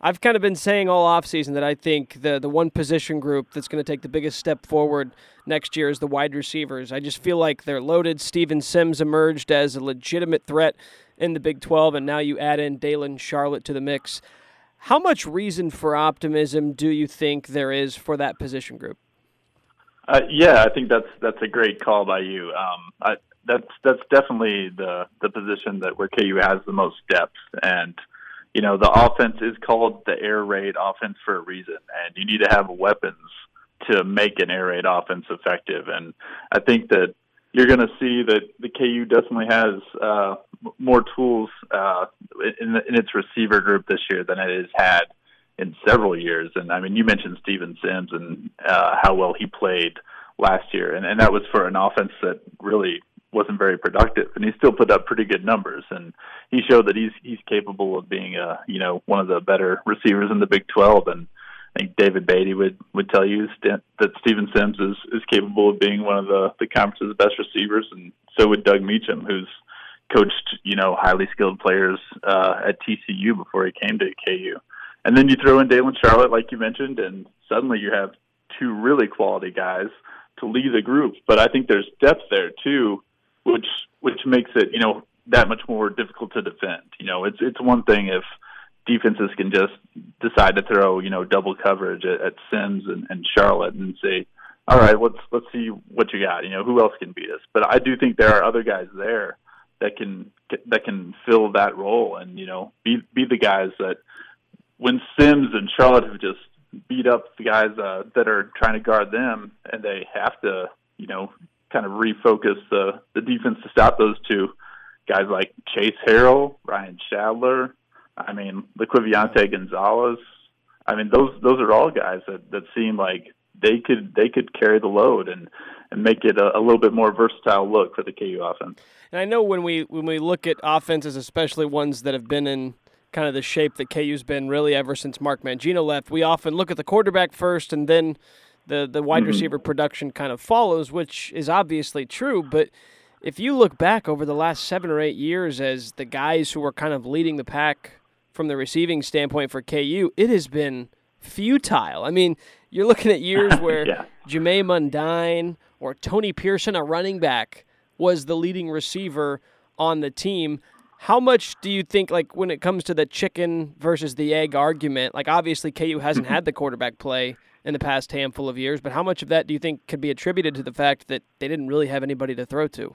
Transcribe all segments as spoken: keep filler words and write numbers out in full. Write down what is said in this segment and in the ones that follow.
I've kind of been saying all offseason that I think the the one position group that's going to take the biggest step forward next year is the wide receivers. I just feel like they're loaded. Steven Sims emerged as a legitimate threat in the Big twelve, and now you add in Dalen Charlotte to the mix. How much reason for optimism do you think there is for that position group? Uh, yeah, I think that's that's a great call by you. Um, I, that's that's definitely the the position that where K U has the most depth, and you know the offense is called the air raid offense for a reason, and you need to have weapons to make an air raid offense effective. And I think that you're going to see that the K U definitely has uh, more tools uh, in, the, in its receiver group this year than it has had in several years. And I mean, you mentioned Steven Sims and uh, how well he played last year, and, and that was for an offense that really wasn't very productive, and he still put up pretty good numbers. And he showed that he's he's capable of being a you know one of the better receivers in the Big twelve. And I think David Beatty would, would tell you that Steven Sims is, is capable of being one of the, the conference's best receivers, and so would Doug Meacham, who's coached you know highly skilled players uh, at T C U before he came to K U. And then you throw in Dalen Charlotte, like you mentioned, and suddenly you have two really quality guys to lead the group. But I think there's depth there too, which which makes it you know that much more difficult to defend. You know, it's it's one thing if defenses can just decide to throw you know double coverage at, at Sims and, and Charlotte and say, all right, let's let's see what you got. You know, who else can beat us? But I do think there are other guys there that can that can fill that role and you know be be the guys that, when Sims and Charlotte have just beat up the guys uh, that are trying to guard them, and they have to, you know, kind of refocus the, the defense to stop those two guys like Chase Harrell, Ryan Shadler, I mean, LaQuiviante Gonzalez. I mean, those those are all guys that, that seem like they could they could carry the load and, and make it a, a little bit more versatile look for the K U offense. And I know when we when we look at offenses, especially ones that have been in kind of the shape that K U's been really ever since Mark Mangino left, we often look at the quarterback first and then the, the wide mm-hmm. receiver production kind of follows, which is obviously true. But if you look back over the last seven or eight years as the guys who were kind of leading the pack from the receiving standpoint for K U, it has been futile. I mean, you're looking at years where yeah. Jameis Mundine or Tony Pearson, a running back, was the leading receiver on the team. How much do you think, like, when it comes to the chicken versus the egg argument, like, obviously K U hasn't had the quarterback play in the past handful of years, but how much of that do you think could be attributed to the fact that they didn't really have anybody to throw to?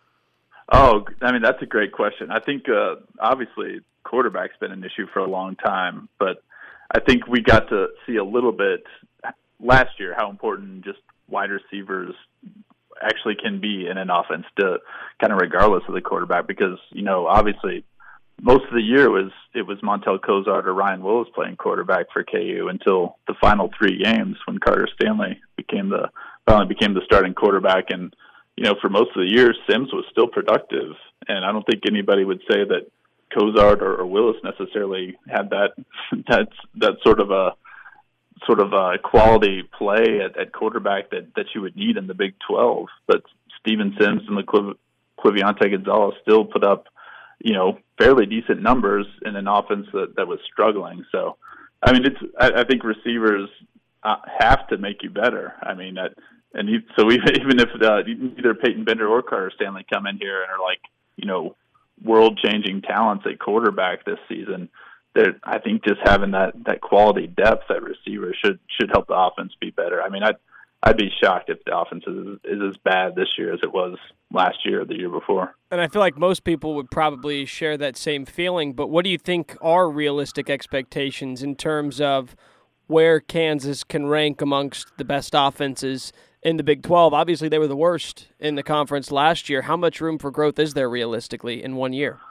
Oh, I mean, that's a great question. I think, uh, obviously, quarterback's been an issue for a long time, but I think we got to see a little bit last year how important just wide receivers actually can be in an offense, to kind of regardless of the quarterback, because you know obviously most of the year it was it was Montel Cozart or Ryan Willis playing quarterback for K U until the final three games when Carter Stanley became the finally became the starting quarterback. And you know for most of the year Sims was still productive, and I don't think anybody would say that Cozart or, or Willis necessarily had that that that sort of a sort of a quality play at, at quarterback that, that you would need in the Big twelve. But Steven Sims and LaQuiviante Gonzalez still put up, you know, fairly decent numbers in an offense that, that was struggling. So, I mean, it's I, I think receivers uh, have to make you better. I mean, that, and you, so even, even if uh, either Peyton Bender or Carter Stanley come in here and are like, you know, world-changing talents at quarterback this season, that I think just having that, that quality depth at receiver should should help the offense be better. I mean, I'd, I'd be shocked if the offense is, is as bad this year as it was last year or the year before. And I feel like most people would probably share that same feeling, but what do you think are realistic expectations in terms of where Kansas can rank amongst the best offenses in the Big twelve? Obviously, they were the worst in the conference last year. How much room for growth is there realistically in one year?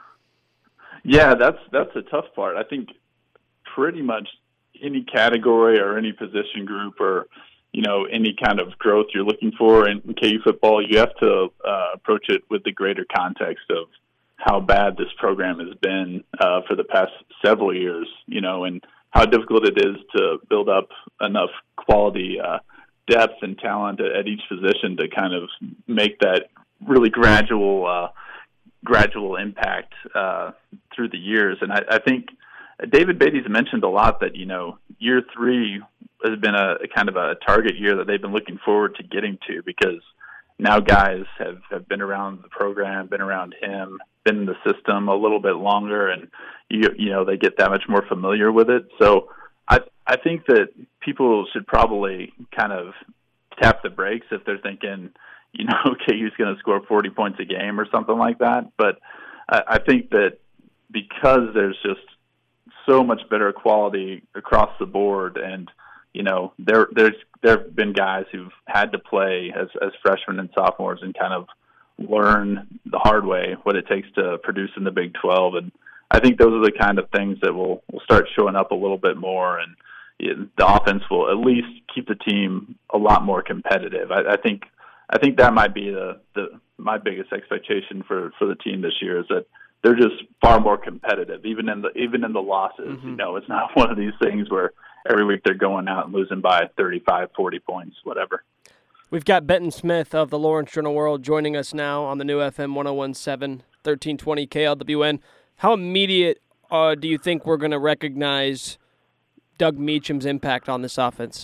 Yeah, that's that's a tough part. I think pretty much any category or any position group or, you know, any kind of growth you're looking for in K U football, you have to uh, approach it with the greater context of how bad this program has been uh, for the past several years, you know, and how difficult it is to build up enough quality uh, depth and talent at, at each position to kind of make that really gradual uh gradual impact uh, through the years. And I, I think David Beatty's mentioned a lot that, you know, year three has been a, a kind of a target year that they've been looking forward to getting to, because now guys have, have been around the program, been around him, been in the system a little bit longer, and, you, you know, they get that much more familiar with it. So I, I think that people should probably kind of tap the brakes if they're thinking, you know, K U's going to score forty points a game or something like that. But I, I think that because there's just so much better quality across the board, and you know there there's there have been guys who've had to play as as freshmen and sophomores and kind of learn the hard way what it takes to produce in the Big twelve, and I think those are the kind of things that will will start showing up a little bit more, and it, the offense will at least keep the team a lot more competitive. I, I think I think that might be the, the my biggest expectation for for the team this year, is that they're just far more competitive, even in the even in the losses. Mm-hmm. You know, it's not one of these things where every week they're going out and losing by thirty-five, forty points, whatever. We've got Benton Smith of the Lawrence Journal World joining us now on the new F M one oh one point seven, thirteen twenty K L W N. How immediate uh, do you think we're going to recognize Doug Meacham's impact on this offense?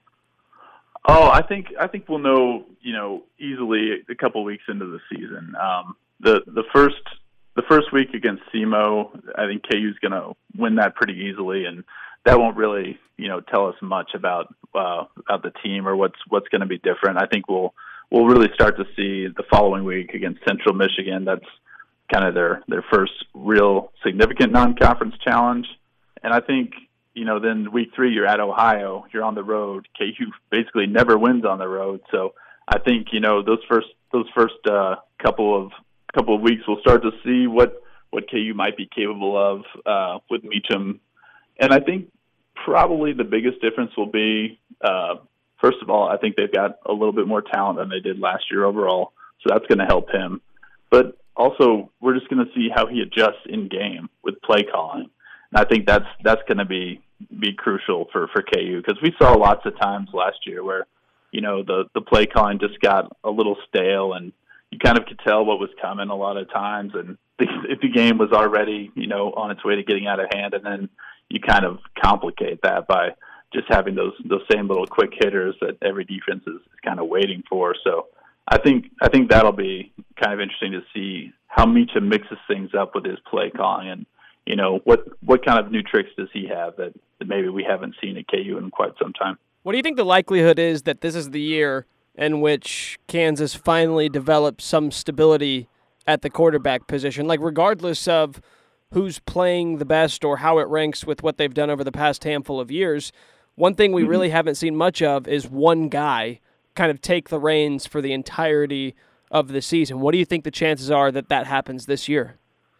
Oh, I think I think we'll know, you know, easily a couple weeks into the season. Um, the the first. The first week against S E M O, I think K U's going to win that pretty easily, and that won't really, you know, tell us much about uh, about the team or what's what's going to be different. I think we'll we'll really start to see the following week against Central Michigan. That's kind of their their first real significant non-conference challenge, and I think, you know, then week three you're at Ohio, you're on the road. K U basically never wins on the road, so I think, you know, those first those first uh, couple of couple of weeks we'll start to see what what K U might be capable of uh, with Meacham. And I think probably the biggest difference will be, uh, first of all, I think they've got a little bit more talent than they did last year overall, so that's going to help him. But also, we're just going to see how he adjusts in game with play calling, and I think that's that's going to be be crucial for for K U, because we saw lots of times last year where, you know, the the play calling just got a little stale, and you kind of could tell what was coming a lot of times, and if the game was already, you know, on its way to getting out of hand, and then you kind of complicate that by just having those those same little quick hitters that every defense is, is kind of waiting for. So I think I think that'll be kind of interesting to see how Meacham mixes things up with his play calling, and, you know, what what kind of new tricks does he have that, that maybe we haven't seen at K U in quite some time. What do you think the likelihood is that this is the year in which Kansas finally develops some stability at the quarterback position? Like, regardless of who's playing the best or how it ranks with what they've done over the past handful of years, one thing we mm-hmm. really haven't seen much of is one guy kind of take the reins for the entirety of the season. What do you think the chances are that that happens this year?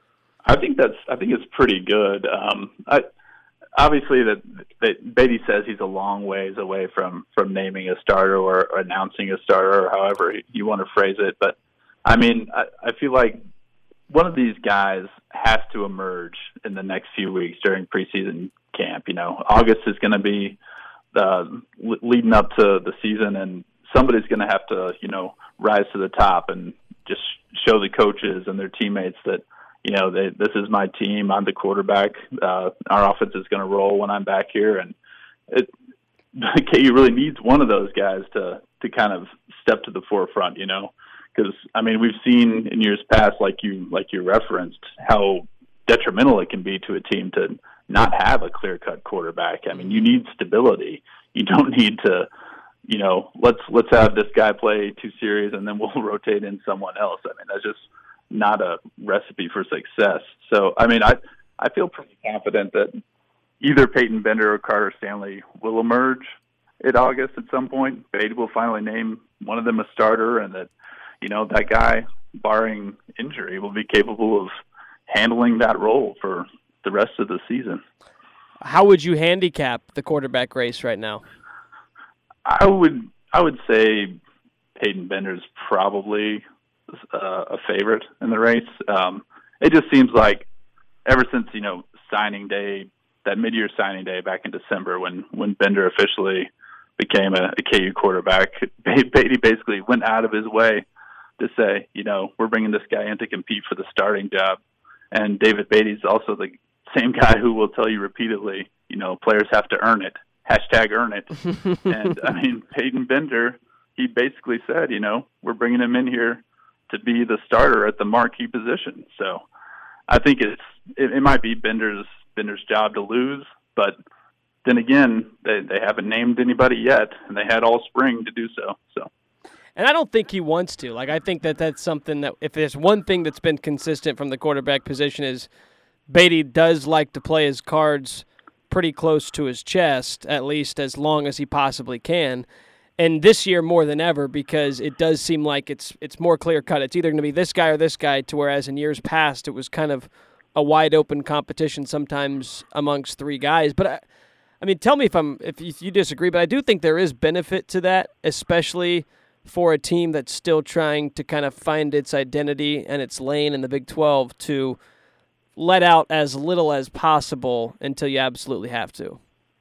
I think that's. I think it's pretty good. Um, I, obviously, that, that Beatty says he's a long ways away from, from naming a starter or, or announcing a starter, or however you want to phrase it. But I mean, I, I feel like one of these guys has to emerge in the next few weeks during preseason camp. You know, August is going to be uh, leading up to the season, and somebody's going to have to, you know, rise to the top and just show the coaches and their teammates that, you know, they, this is my team. I'm the quarterback. Uh, our offense is going to roll when I'm back here. And it, K U really needs one of those guys to, to kind of step to the forefront, you know, because, I mean, we've seen in years past, like you, like you referenced, how detrimental it can be to a team to not have a clear-cut quarterback. I mean, you need stability. You don't need to, you know, let's, let's have this guy play two series and then we'll rotate in someone else. I mean, that's just not a recipe for success. So, I mean, I I feel pretty confident that either Peyton Bender or Carter Stanley will emerge in August at some point. Beatty will finally name one of them a starter, and that, you know, that guy, barring injury, will be capable of handling that role for the rest of the season. How would you handicap the quarterback race right now? I would I would say Peyton Bender's probably Uh, a favorite in the race. Um, it just seems like ever since, you know, signing day, that mid-year signing day back in December, when, when Bender officially became a, a K U quarterback, Beatty basically went out of his way to say, you know, we're bringing this guy in to compete for the starting job. And David Beatty's also the same guy who will tell you repeatedly, you know, players have to earn it. Hashtag earn it. And, I mean, Peyton Bender, he basically said, you know, we're bringing him in here to be the starter at the marquee position. So I think it's it, it might be Bender's Bender's job to lose, but then again, they, they haven't named anybody yet, and they had all spring to do so. So. And I don't think he wants to. Like, I think that that's something that if there's one thing that's been consistent from the quarterback position is Beatty does like to play his cards pretty close to his chest, at least as long as he possibly can. And this year more than ever, because it does seem like it's it's more clear-cut. It's either going to be this guy or this guy, to whereas in years past it was kind of a wide-open competition sometimes amongst three guys. But, I, I mean, tell me if I'm if you disagree, but I do think there is benefit to that, especially – for a team that's still trying to kind of find its identity and its lane in the Big twelve, to let out as little as possible until you absolutely have to.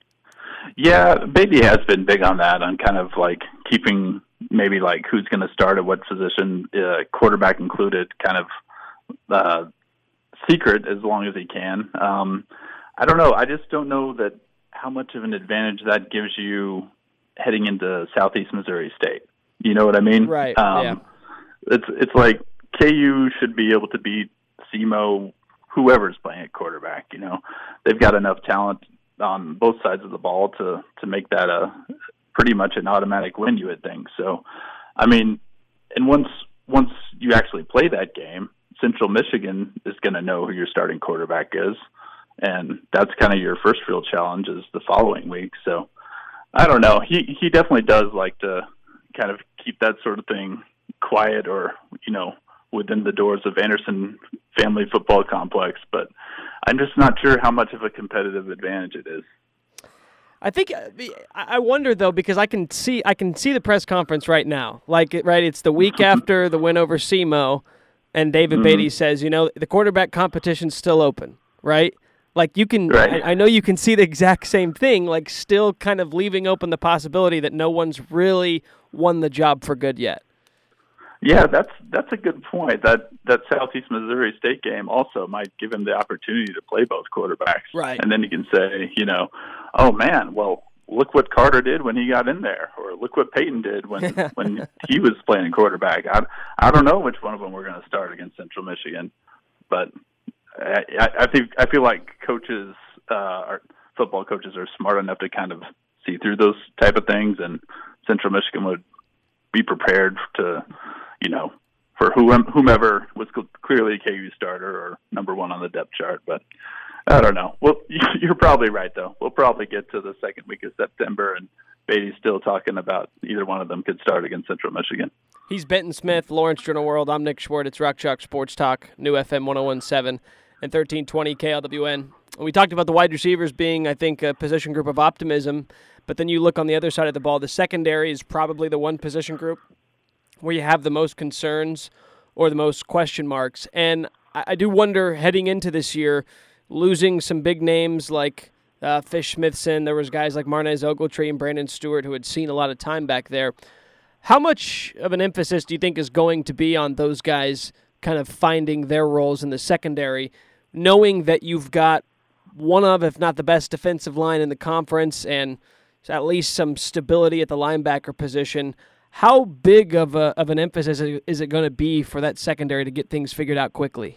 Yeah, Beatty has been big on that, on kind of like keeping maybe like who's going to start at what position, uh, quarterback included, kind of uh, secret as long as he can. Um, I don't know. I just don't know that how much of an advantage that gives you heading into Southeast Missouri State. You know what I mean? Right. Um, yeah. It's it's like K U should be able to beat S E M O, whoever's playing at quarterback. You know, they've got enough talent on both sides of the ball to to make that a pretty much an automatic win, you would think. So, I mean, and once once you actually play that game, Central Michigan is going to know who your starting quarterback is, and that's kind of your first real challenge is the following week. So, I don't know. He he definitely does like to kind of keep that sort of thing quiet, or, you know, within the doors of Anderson Family Football Complex. But I'm just not sure how much of a competitive advantage it is. I think I wonder though, because I can see I can see the press conference right now. Like, right, it's the week after the win over S E M O, and David mm-hmm. Beatty says, you know, the quarterback competition's still open, right? Like, you can, right. I, I know you can see the exact same thing, like still kind of leaving open the possibility that no one's really won the job for good yet. Yeah, that's that's a good point. That that Southeast Missouri State game also might give him the opportunity to play both quarterbacks. Right. And then he can say, you know, oh man, well, look what Carter did when he got in there, or look what Peyton did when when he was playing quarterback. I I don't know which one of them we're going to start against Central Michigan, but I, I think I feel like coaches, uh, our football coaches, are smart enough to kind of see through those type of things, and Central Michigan would be prepared to, you know, for whomever was clearly a K U starter or number one on the depth chart. But I don't know. Well, you're probably right, though. We'll probably get to the second week of September, and Beatty's still talking about either one of them could start against Central Michigan. He's Benton Smith, Lawrence Journal World. I'm Nick Schwartz. It's Rock Chalk Sports Talk, New F M one oh one point seven and thirteen twenty K L W N. We talked about the wide receivers being, I think, a position group of optimism, but then you look on the other side of the ball, the secondary is probably the one position group where you have the most concerns or the most question marks. And I, I do wonder, heading into this year, losing some big names like uh, Fish Smithson, there was guys like Marnez Ogletree and Brandon Stewart who had seen a lot of time back there. How much of an emphasis do you think is going to be on those guys kind of finding their roles in the secondary, knowing that you've got one of, if not the best defensive line in the conference and at least some stability at the linebacker position? How big of a of an emphasis is it going to be for that secondary to get things figured out quickly?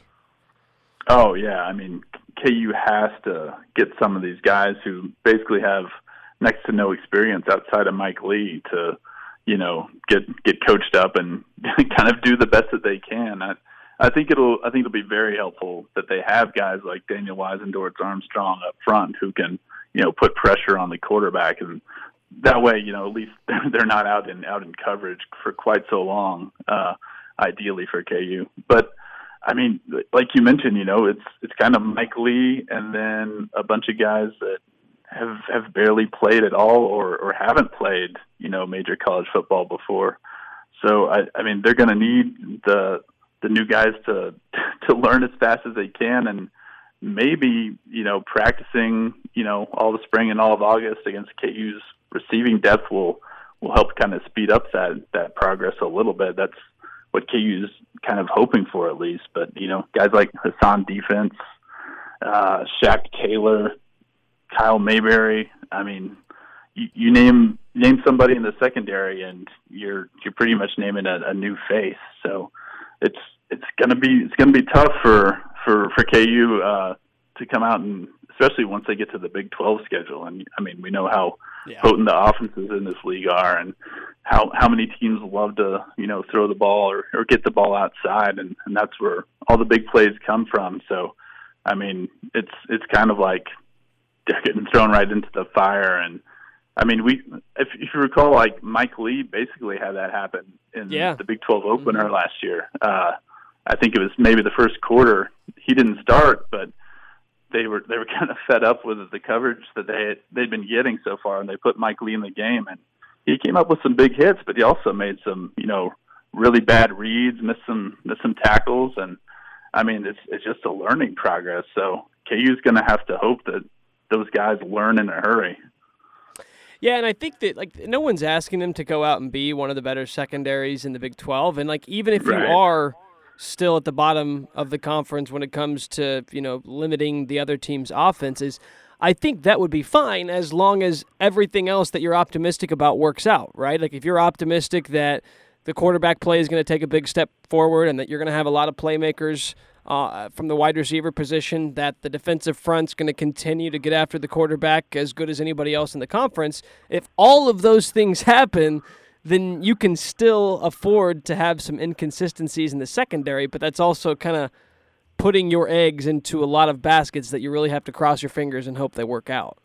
Oh, yeah. I mean, K U has to get some of these guys who basically have next to no experience outside of Mike Lee to, you know, get get coached up and kind of do the best that they can. I, I think it'll I think it'll be very helpful that they have guys like Daniel Wise and Dorrance Armstrong up front who can, you know, put pressure on the quarterback, and that way, you know, at least they're not out in out in coverage for quite so long, uh, ideally for K U. But I mean, like you mentioned, you know, it's it's kind of Mike Lee and then a bunch of guys that have have barely played at all or, or haven't played, you know, major college football before. So I, I mean, they're going to need the the new guys to to learn as fast as they can, and maybe, you know, practicing, you know, all the spring and all of August against K U's receiving depth will will help kind of speed up that that progress a little bit. That's what K U's kind of hoping for, at least. But, you know, guys like Hassan Defense uh, Shaq Taylor, Kyle Mayberry. I mean, you, you name name somebody in the secondary, and you're you're pretty much naming a, a new face. So it's it's gonna be it's gonna be tough for for for K U uh, to come out, and especially once they get to the Big twelve schedule. And I mean, we know how yeah. potent the offenses in this league are, and how how many teams love to you know throw the ball or, or get the ball outside, and, and that's where all the big plays come from. So, I mean, it's it's kind of like they're getting thrown right into the fire. And I mean, we if, if you recall, like Mike Lee basically had that happen in yeah. the Big twelve opener mm-hmm. last year. Uh, I think it was maybe the first quarter. He didn't start, but they were they were kind of fed up with the coverage that they had, they'd been getting so far, and they put Mike Lee in the game, and he came up with some big hits, but he also made some you know really bad reads, missed some missed some tackles, and I mean it's it's just a learning progress. So K U's going to have to hope that those guys learn in a hurry. Yeah, and I think that like no one's asking them to go out and be one of the better secondaries in the Big twelve, and like even if right. you are still at the bottom of the conference when it comes to, you know, limiting the other team's offenses, I think that would be fine as long as everything else that you're optimistic about works out, right? Like if you're optimistic that the quarterback play is going to take a big step forward and that you're going to have a lot of playmakers uh, from the wide receiver position, that the defensive front's going to continue to get after the quarterback as good as anybody else in the conference, if all of those things happen, then you can still afford to have some inconsistencies in the secondary, but that's also kind of putting your eggs into a lot of baskets that you really have to cross your fingers and hope they work out.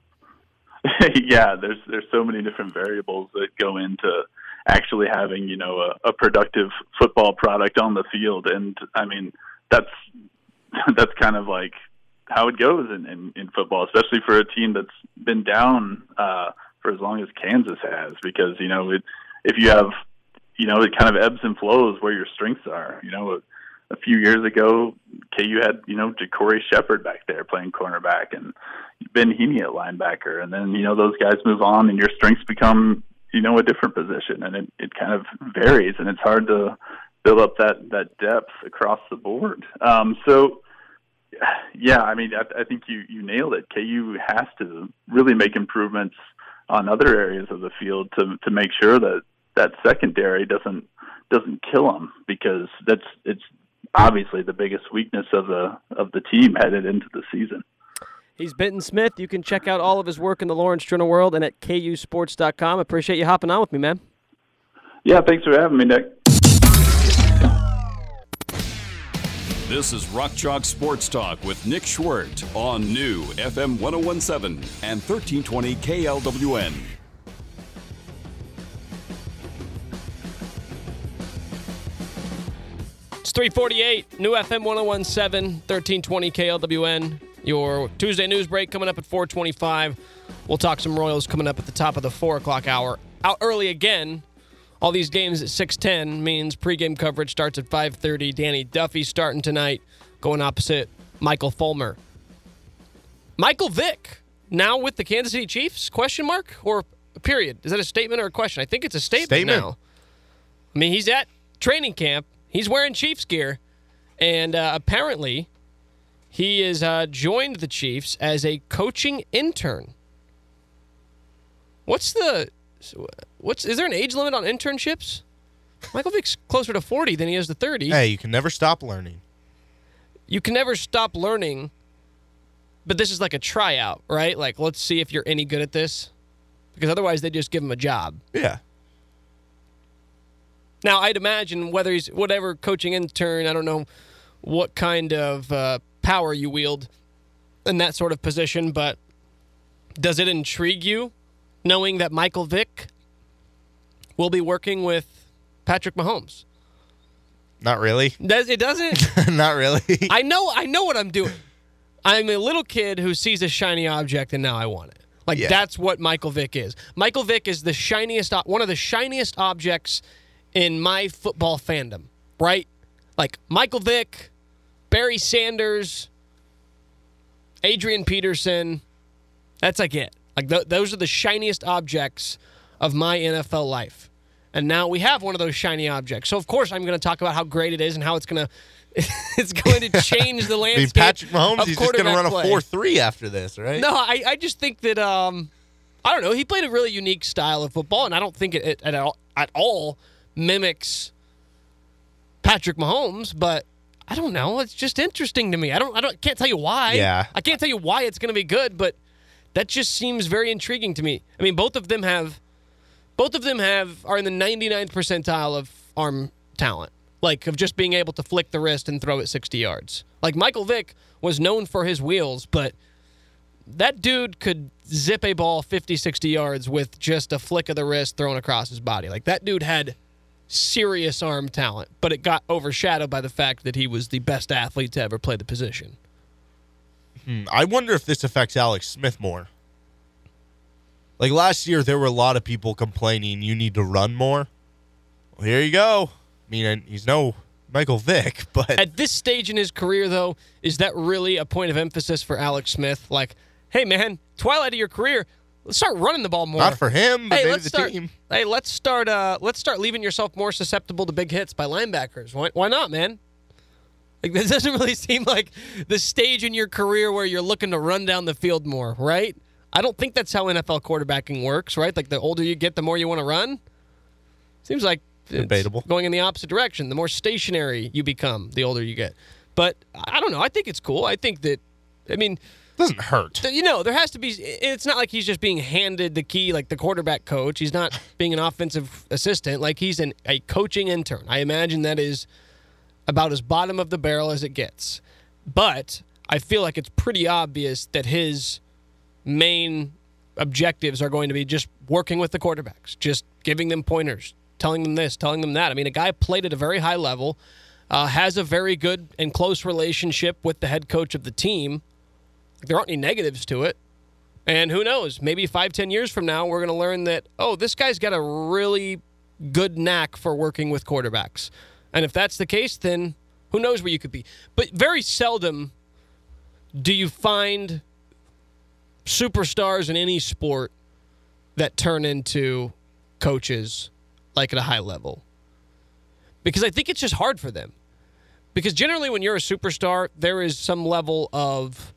Yeah, there's there's so many different variables that go into actually having, you know, a, a productive football product on the field. And I mean, that's that's kind of like how it goes in, in, in football, especially for a team that's been down uh, for as long as Kansas has, because, you know, it, if you have, you know, it kind of ebbs and flows where your strengths are. You know, a, a few years ago, K U had, you know, Ja'Cory Shepherd back there playing cornerback and Ben Heaney at linebacker. And then, you know, those guys move on and your strengths become, you know, a different position. And it, it kind of varies, and it's hard to build up that, that depth across the board. Um, so, yeah, I mean, I, I think you, you nailed it. K U has to really make improvements on other areas of the field to to make sure that that secondary doesn't doesn't kill them, because that's it's obviously the biggest weakness of the of the team headed into the season. He's Benton Smith. You can check out all of his work in the Lawrence Journal World and at K U sports dot com. Appreciate you hopping on with me, man. Yeah, thanks for having me, Nick. This is Rock Chalk Sports Talk with Nick Schwert on New F M one oh one point seven and thirteen twenty K L W N. It's three forty-eight, New F M one oh one point seven, thirteen twenty K L W N. Your Tuesday news break coming up at four twenty-five. We'll talk some Royals coming up at the top of the four o'clock hour. Out early again. All these games at six ten means pregame coverage starts at five thirty. Danny Duffy starting tonight, going opposite Michael Fulmer. Michael Vick, now with the Kansas City Chiefs, question mark or period? Is that a statement or a question? I think it's a statement, statement. now. I mean, he's at training camp. He's wearing Chiefs gear, and uh, apparently he has uh, joined the Chiefs as a coaching intern. What's the... What's is there an age limit on internships? Michael Vick's closer to forty than he is to thirty. Hey, you can never stop learning. You can never stop learning, but this is like a tryout, right? Like, let's see if you're any good at this, because otherwise they just give him a job. Yeah. Now, I'd imagine whether he's whatever coaching intern, I don't know what kind of uh, power you wield in that sort of position, but does it intrigue you knowing that Michael Vick will be working with Patrick Mahomes? Not really. Does it doesn't? Not really. I know I know what I'm doing. I'm a little kid who sees a shiny object and now I want it. Like yeah. That's what Michael Vick is. Michael Vick is the shiniest one of the shiniest objects in my football fandom, right? Like Michael Vick, Barry Sanders, Adrian Peterson. That's like it. Like th- those are the shiniest objects of my N F L life. And now we have one of those shiny objects. So, of course, I'm going to talk about how great it is and how it's going to it's going to change the I landscape. mean, Patrick Mahomes, of he's just going to run a quarterback play. four three after this, right? No, I, I just think that um, I don't know. He played a really unique style of football, and I don't think it, it at all at all mimics Patrick Mahomes. But I don't know. It's just interesting to me. I don't. I don't. Can't tell you why. Yeah. I can't tell you why it's going to be good, but that just seems very intriguing to me. I mean, both of them have, both of them have are in the ninety-ninth percentile of arm talent, like of just being able to flick the wrist and throw it sixty yards. Like Michael Vick was known for his wheels, but that dude could zip a ball fifty, sixty yards with just a flick of the wrist thrown across his body. Like that dude had serious arm talent, but it got overshadowed by the fact that he was the best athlete to ever play the position. Hmm. I wonder if this affects Alex Smith more. Like last year, there were a lot of people complaining you need to run more. Well, here you go. I mean, he's no Michael Vick, but At this stage in his career, though, is that really a point of emphasis for Alex Smith? Like, hey, man, twilight of your career, let's start running the ball more. not for him, but hey, maybe let's the start, team. Hey, let's start. Uh, let's start leaving yourself more susceptible to big hits by linebackers. Why, why not, man? Like this doesn't really seem like the stage in your career where you're looking to run down the field more, right? I don't think that's how N F L quarterbacking works, right? Like the older you get, the more you want to run. Seems like it's Debatable. going in the opposite direction. The more stationary you become, the older you get. But I don't know. I think it's cool. I think that, I mean, Doesn't hurt. you know, there has to be, it's not like he's just being handed the key like the quarterback coach. He's not being an offensive assistant. Like he's an, a coaching intern. I imagine that is about as bottom of the barrel as it gets. But I feel like it's pretty obvious that his main objectives are going to be just working with the quarterbacks, just giving them pointers, telling them this, telling them that. I mean, a guy played at a very high level, uh, has a very good and close relationship with the head coach of the team. There aren't any negatives to it. And who knows, maybe five, ten years from now, we're going to learn that, oh, this guy's got a really good knack for working with quarterbacks. And if that's the case, then who knows where you could be. But very seldom do you find superstars in any sport that turn into coaches like at a high level. Because I think it's just hard for them. Because generally when you're a superstar, there is some level of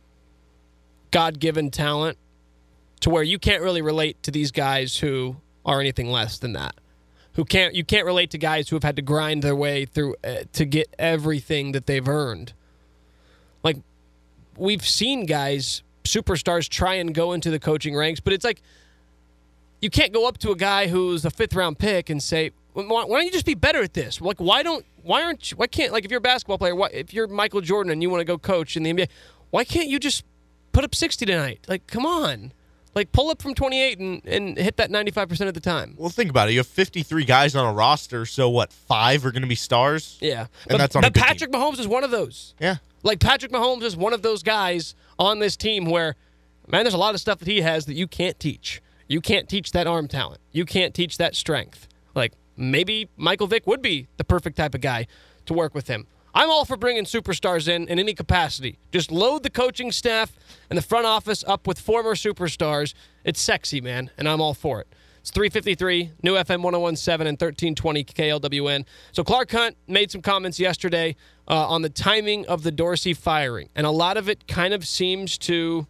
God-given talent to where you can't really relate to these guys who are anything less than that. Who can't you can't relate to guys who have had to grind their way through uh, to get everything that they've earned. Like we've seen guys, superstars, try and go into the coaching ranks, but it's like you can't go up to a guy who's a fifth round pick and say, "Why, why don't you just be better at this?" Like why don't why aren't you, why can't like if you're a basketball player, why, if you're Michael Jordan and you want to go coach in the N B A, why can't you just put up sixty tonight? Like come on. Like, pull up from twenty-eight and, and hit that ninety-five percent of the time. Well, think about it. You have fifty-three guys on a roster, so what, five are going to be stars? Yeah. And but, that's on but a good Patrick team. Mahomes is one of those. Yeah. Like, Patrick Mahomes is one of those guys on this team where, man, there's a lot of stuff that he has that you can't teach. You can't teach that arm talent. You can't teach that strength. Like, maybe Michael Vick would be the perfect type of guy to work with him. I'm all for bringing superstars in in any capacity. Just load the coaching staff and the front office up with former superstars. It's sexy, man, and I'm all for it. It's three fifty-three, new F M one oh one point seven and thirteen twenty K L W N. So Clark Hunt made some comments yesterday uh, on the timing of the Dorsey firing, and a lot of it kind of seems to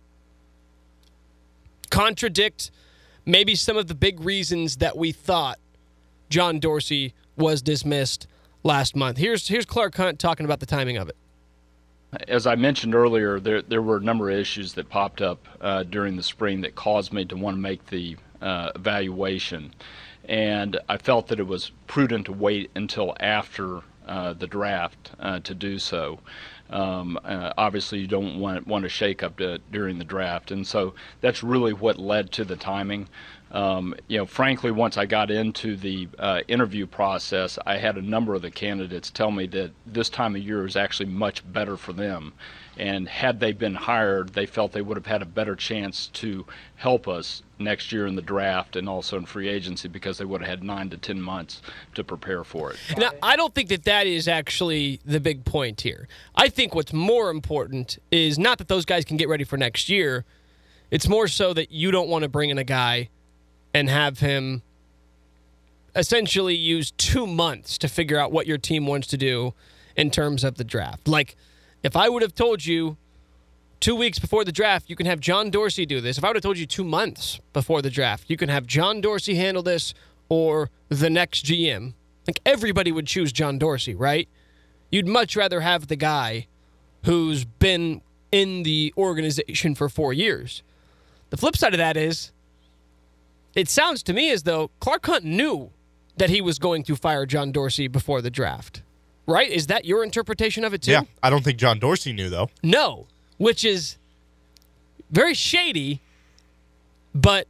contradict maybe some of the big reasons that we thought John Dorsey was dismissed last month. Here's here's Clark Hunt talking about the timing of it. As I mentioned earlier, there there were a number of issues that popped up uh, during the spring that caused me to want to make the uh, evaluation, and I felt that it was prudent to wait until after uh, the draft uh, to do so. Um, uh, obviously, you don't want want a shakeup to, during the draft, and so that's really what led to the timing. Um, you know, frankly, once I got into the uh, interview process, I had a number of the candidates tell me that this time of year is actually much better for them. And had they been hired, they felt they would have had a better chance to help us next year in the draft and also in free agency because they would have had nine to ten months to prepare for it. Now, I don't think that that is actually the big point here. I think what's more important is not that those guys can get ready for next year. It's more so that you don't want to bring in a guy and have him essentially use two months to figure out what your team wants to do in terms of the draft. Like, if I would have told you two weeks before the draft, you can have John Dorsey do this. If I would have told you two months before the draft, you can have John Dorsey handle this or the next G M. Like, everybody would choose John Dorsey, right? You'd much rather have the guy who's been in the organization for four years. The flip side of that is, it sounds to me as though Clark Hunt knew that he was going to fire John Dorsey before the draft, right? Is that your interpretation of it too? Yeah, I don't think John Dorsey knew, though. No, which is very shady, but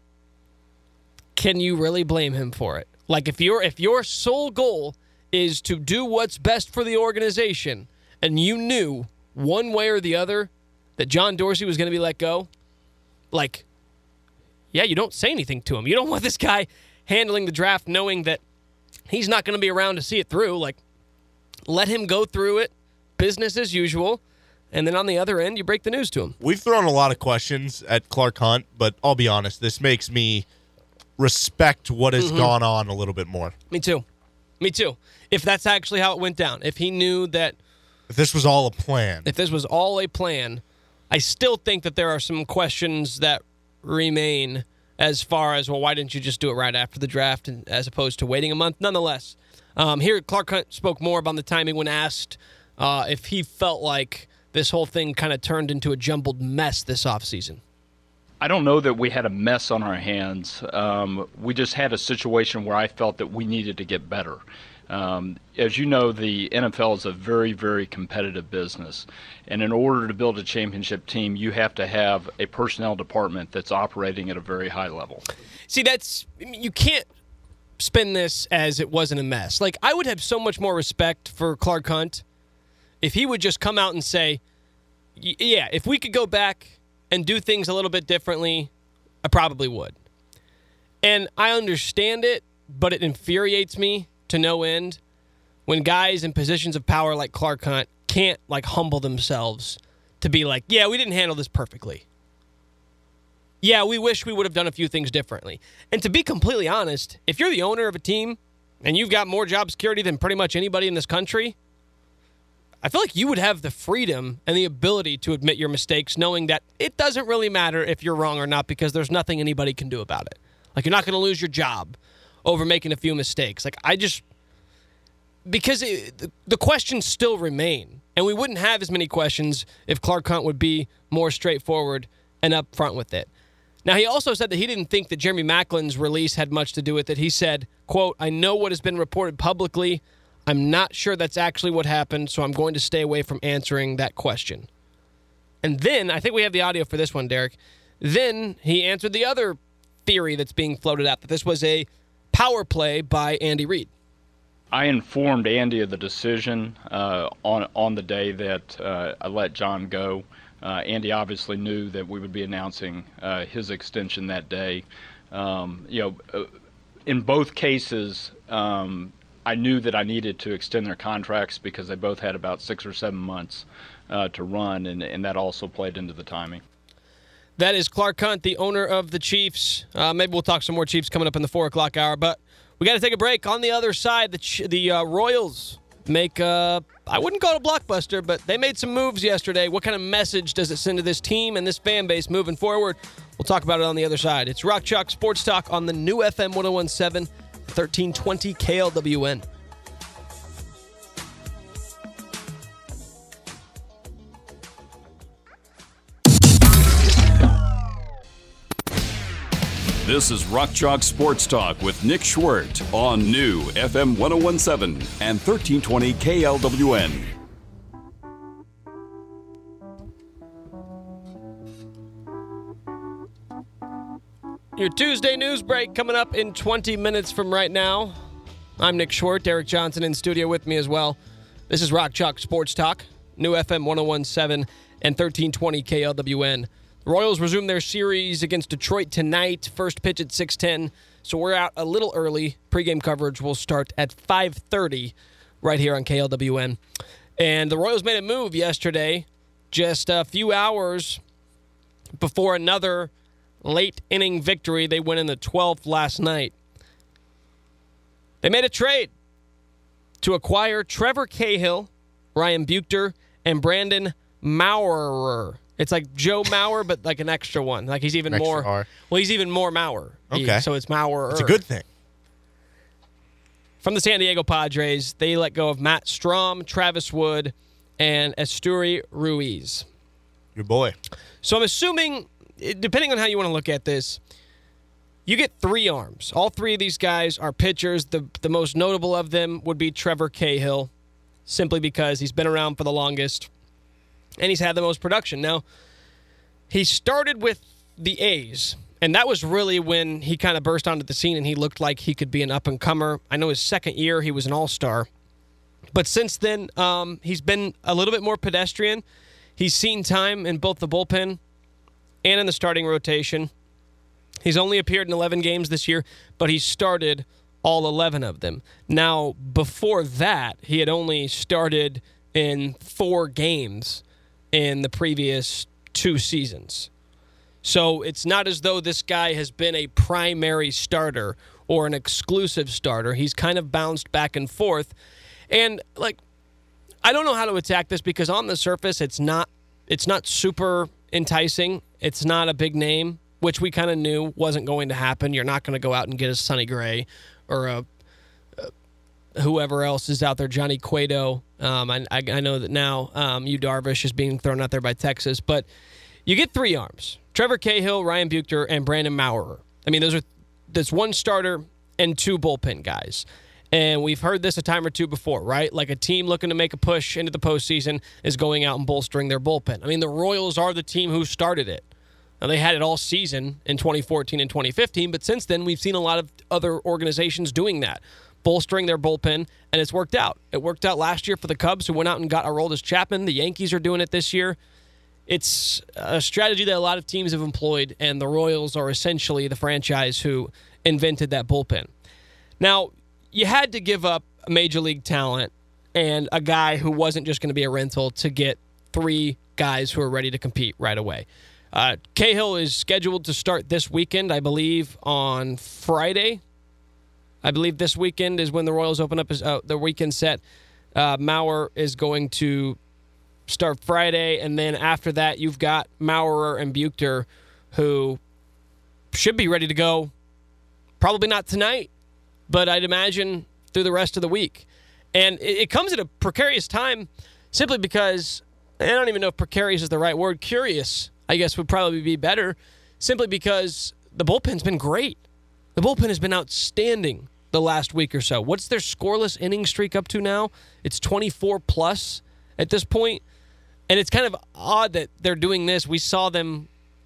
can you really blame him for it? Like, if your if your sole goal is to do what's best for the organization, and you knew one way or the other that John Dorsey was going to be let go, like, yeah, you don't say anything to him. You don't want this guy handling the draft knowing that he's not going to be around to see it through. Like, let him go through it, business as usual, and then on the other end, you break the news to him. We've thrown a lot of questions at Clark Hunt, but I'll be honest, this makes me respect what has mm-hmm. gone on a little bit more. Me too. Me too. If that's actually how it went down, if he knew that... If this was all a plan. If this was all a plan, I still think that there are some questions that remain as far as, well, why didn't you just do it right after the draft and, as opposed to waiting a month? Nonetheless, um, here Clark Hunt spoke more about the timing when asked uh, if he felt like this whole thing kind of turned into a jumbled mess this offseason. I don't know that we had a mess on our hands. Um, we just had a situation where I felt that we needed to get better. Um, as you know, the N F L is a very, very competitive business. And in order to build a championship team, you have to have a personnel department that's operating at a very high level. See, that's, you can't spin this as it wasn't a mess. Like, I would have so much more respect for Clark Hunt if he would just come out and say, yeah, if we could go back and do things a little bit differently, I probably would. And I understand it, but it infuriates me to no end when guys in positions of power like Clark Hunt can't, like, humble themselves to be like, yeah, we didn't handle this perfectly. Yeah, we wish we would have done a few things differently. And to be completely honest, if you're the owner of a team and you've got more job security than pretty much anybody in this country, I feel like you would have the freedom and the ability to admit your mistakes, knowing that it doesn't really matter if you're wrong or not because there's nothing anybody can do about it. Like, you're not going to lose your job over making a few mistakes. Like, I just... Because it, the questions still remain, and we wouldn't have as many questions if Clark Hunt would be more straightforward and upfront with it. Now, he also said that he didn't think that Jeremy Maclin's release had much to do with it. He said, quote, "I know what has been reported publicly. I'm not sure that's actually what happened, so I'm going to stay away from answering that question." And then, I think we have the audio for this one, Derek. Then he answered the other theory that's being floated out, that this was a power play by Andy Reid. I informed Andy of the decision uh, on on the day that uh, I let John go. Uh, Andy obviously knew that we would be announcing uh, his extension that day. Um, you know, uh, in both cases, um, I knew that I needed to extend their contracts because they both had about six or seven months uh, to run, and, and that also played into the timing. That is Clark Hunt, the owner of the Chiefs. Uh, maybe we'll talk some more Chiefs coming up in the four o'clock hour, but we got to take a break. On the other side, the the uh, Royals make, uh, I wouldn't call it a blockbuster, but they made some moves yesterday. What kind of message does it send to this team and this fan base moving forward? We'll talk about it on the other side. It's Rock Chalk Sports Talk on the new F M one oh one point seven, thirteen twenty K L W N. This is Rock Chalk Sports Talk with Nick Schwert on new F M one oh one point seven and thirteen twenty K L W N. Your Tuesday news break coming up in twenty minutes from right now. I'm Nick Schwert, Derek Johnson in studio with me as well. This is Rock Chalk Sports Talk, new F M one oh one point seven and thirteen twenty K L W N. The Royals resume their series against Detroit tonight. First pitch at six ten, so we're out a little early. Pre-game coverage will start at five thirty right here on K L W N. And the Royals made a move yesterday, just a few hours before another late-inning victory. They went in the twelfth last night. They made a trade to acquire Trevor Cahill Ryan Buchter, and Brandon Maurer. It's like Joe Mauer, but like an extra one. Like he's even Extra more. R. Well, he's even more Mauer. He- Okay. so it's Maurer. It's a good thing. From the San Diego Padres, they let go of Matt Strahm, Travis Wood, and Esteury Ruiz. Your boy. So I'm assuming, depending on how you want to look at this, you get three arms. All three of these guys are pitchers. The the most notable of them would be Trevor Cahill, simply because he's been around for the longest, and he's had the most production. Now, he started with the A's, and that was really when he kind of burst onto the scene and he looked like he could be an up-and-comer. I know his second year he was an all-star. But since then, um, he's been a little bit more pedestrian. He's seen time in both the bullpen and in the starting rotation. He's only appeared in eleven games this year, but he started all eleven of them. Now, before that, he had only started in four games in the previous two seasons. So it's not as though this guy has been a primary starter or an exclusive starter. He's kind of bounced back and forth. And, like, I don't know how to attack this because on the surface it's not it's not super enticing. It's not a big name, which we kind of knew wasn't going to happen. You're not going to go out and get a Sonny Gray or a, a whoever else is out there, Johnny Cueto. Um, I, I, I know that now um, Yu Darvish is being thrown out there by Texas. But you get three arms. Trevor Cahill, Ryan Buchter, and Brandon Maurer. I mean, those are that's one starter and two bullpen guys. And we've heard this a time or two before, right? Like a team looking to make a push into the postseason is going out and bolstering their bullpen. I mean, the Royals are the team who started it. Now, they had it all season in twenty fourteen and twenty fifteen, but since then, we've seen a lot of other organizations doing that, bolstering their bullpen, and it's worked out. It worked out last year for the Cubs, who went out and got Aroldis Chapman. The Yankees are doing it this year. It's a strategy that a lot of teams have employed, and the Royals are essentially the franchise who invented that bullpen. Now, you had to give up a major league talent and a guy who wasn't just going to be a rental to get three guys who are ready to compete right away. Uh, Cahill is scheduled to start this weekend, I believe, on Friday. I believe this weekend is when the Royals open up his, uh, their weekend set. Uh, Maurer is going to start Friday, and then after that, you've got Maurer and Buchter, who should be ready to go. Probably not tonight, but I'd imagine through the rest of the week. And it, it comes at a precarious time simply because, I don't even know if precarious is the right word, curious, I guess would probably be better, simply because the bullpen's been great. The bullpen has been outstanding the last week or so. What's their scoreless inning streak up to now? It's twenty-four plus at this point. And it's kind of odd that they're doing this. We saw them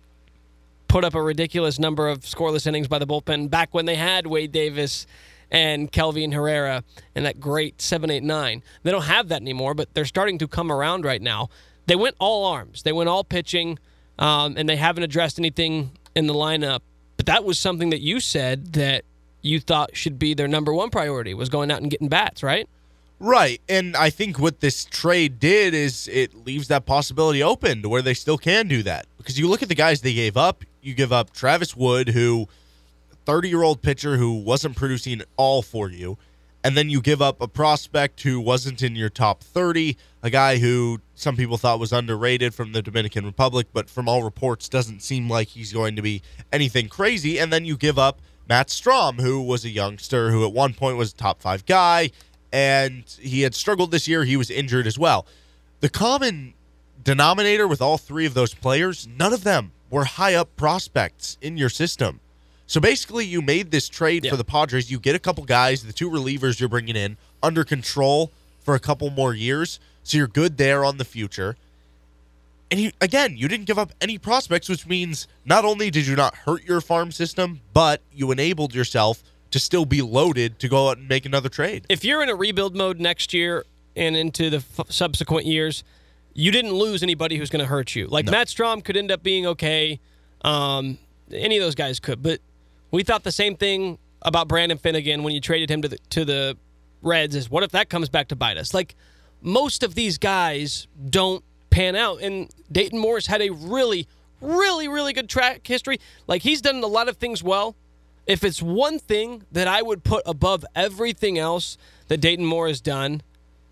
put up a ridiculous number of scoreless innings by the bullpen back when they had Wade Davis and Kelvin Herrera and that great seven eight nine. They don't have that anymore, but they're starting to come around right now. They went all arms. They went all pitching, um, and they haven't addressed anything in the lineup. But that was something that you said that you thought should be their number one priority, was going out and getting bats, right? Right, and I think what this trade did is it leaves that possibility open to where they still can do that. Because you look at the guys they gave up. You give up Travis Wood, who thirty-year-old pitcher who wasn't producing at all for you, and then you give up a prospect who wasn't in your top thirty, a guy who some people thought was underrated from the Dominican Republic, but from all reports doesn't seem like he's going to be anything crazy, and then you give up Matt Strahm, who was a youngster who at one point was a top five guy, and he had struggled this year. He was injured as well. The common denominator with all three of those players, none of them were high-up prospects in your system. So basically, you made this trade yeah. for the Padres. You get a couple guys, the two relievers you're bringing in, under control for a couple more years, so you're good there on the future. And you, again, you didn't give up any prospects, which means not only did you not hurt your farm system, but you enabled yourself to still be loaded to go out and make another trade. If you're in a rebuild mode next year and into the f- subsequent years, you didn't lose anybody who's going to hurt you. Like, no. Matt Strahm could end up being okay. Um, any of those guys could. But we thought the same thing about Brandon Finnegan when you traded him to the to the Reds is, what if that comes back to bite us? Like, most of these guys don't pan out. And Dayton Morris had a really, really, really good track history. Like, he's done a lot of things well. If it's one thing that I would put above everything else that Dayton Moore has done,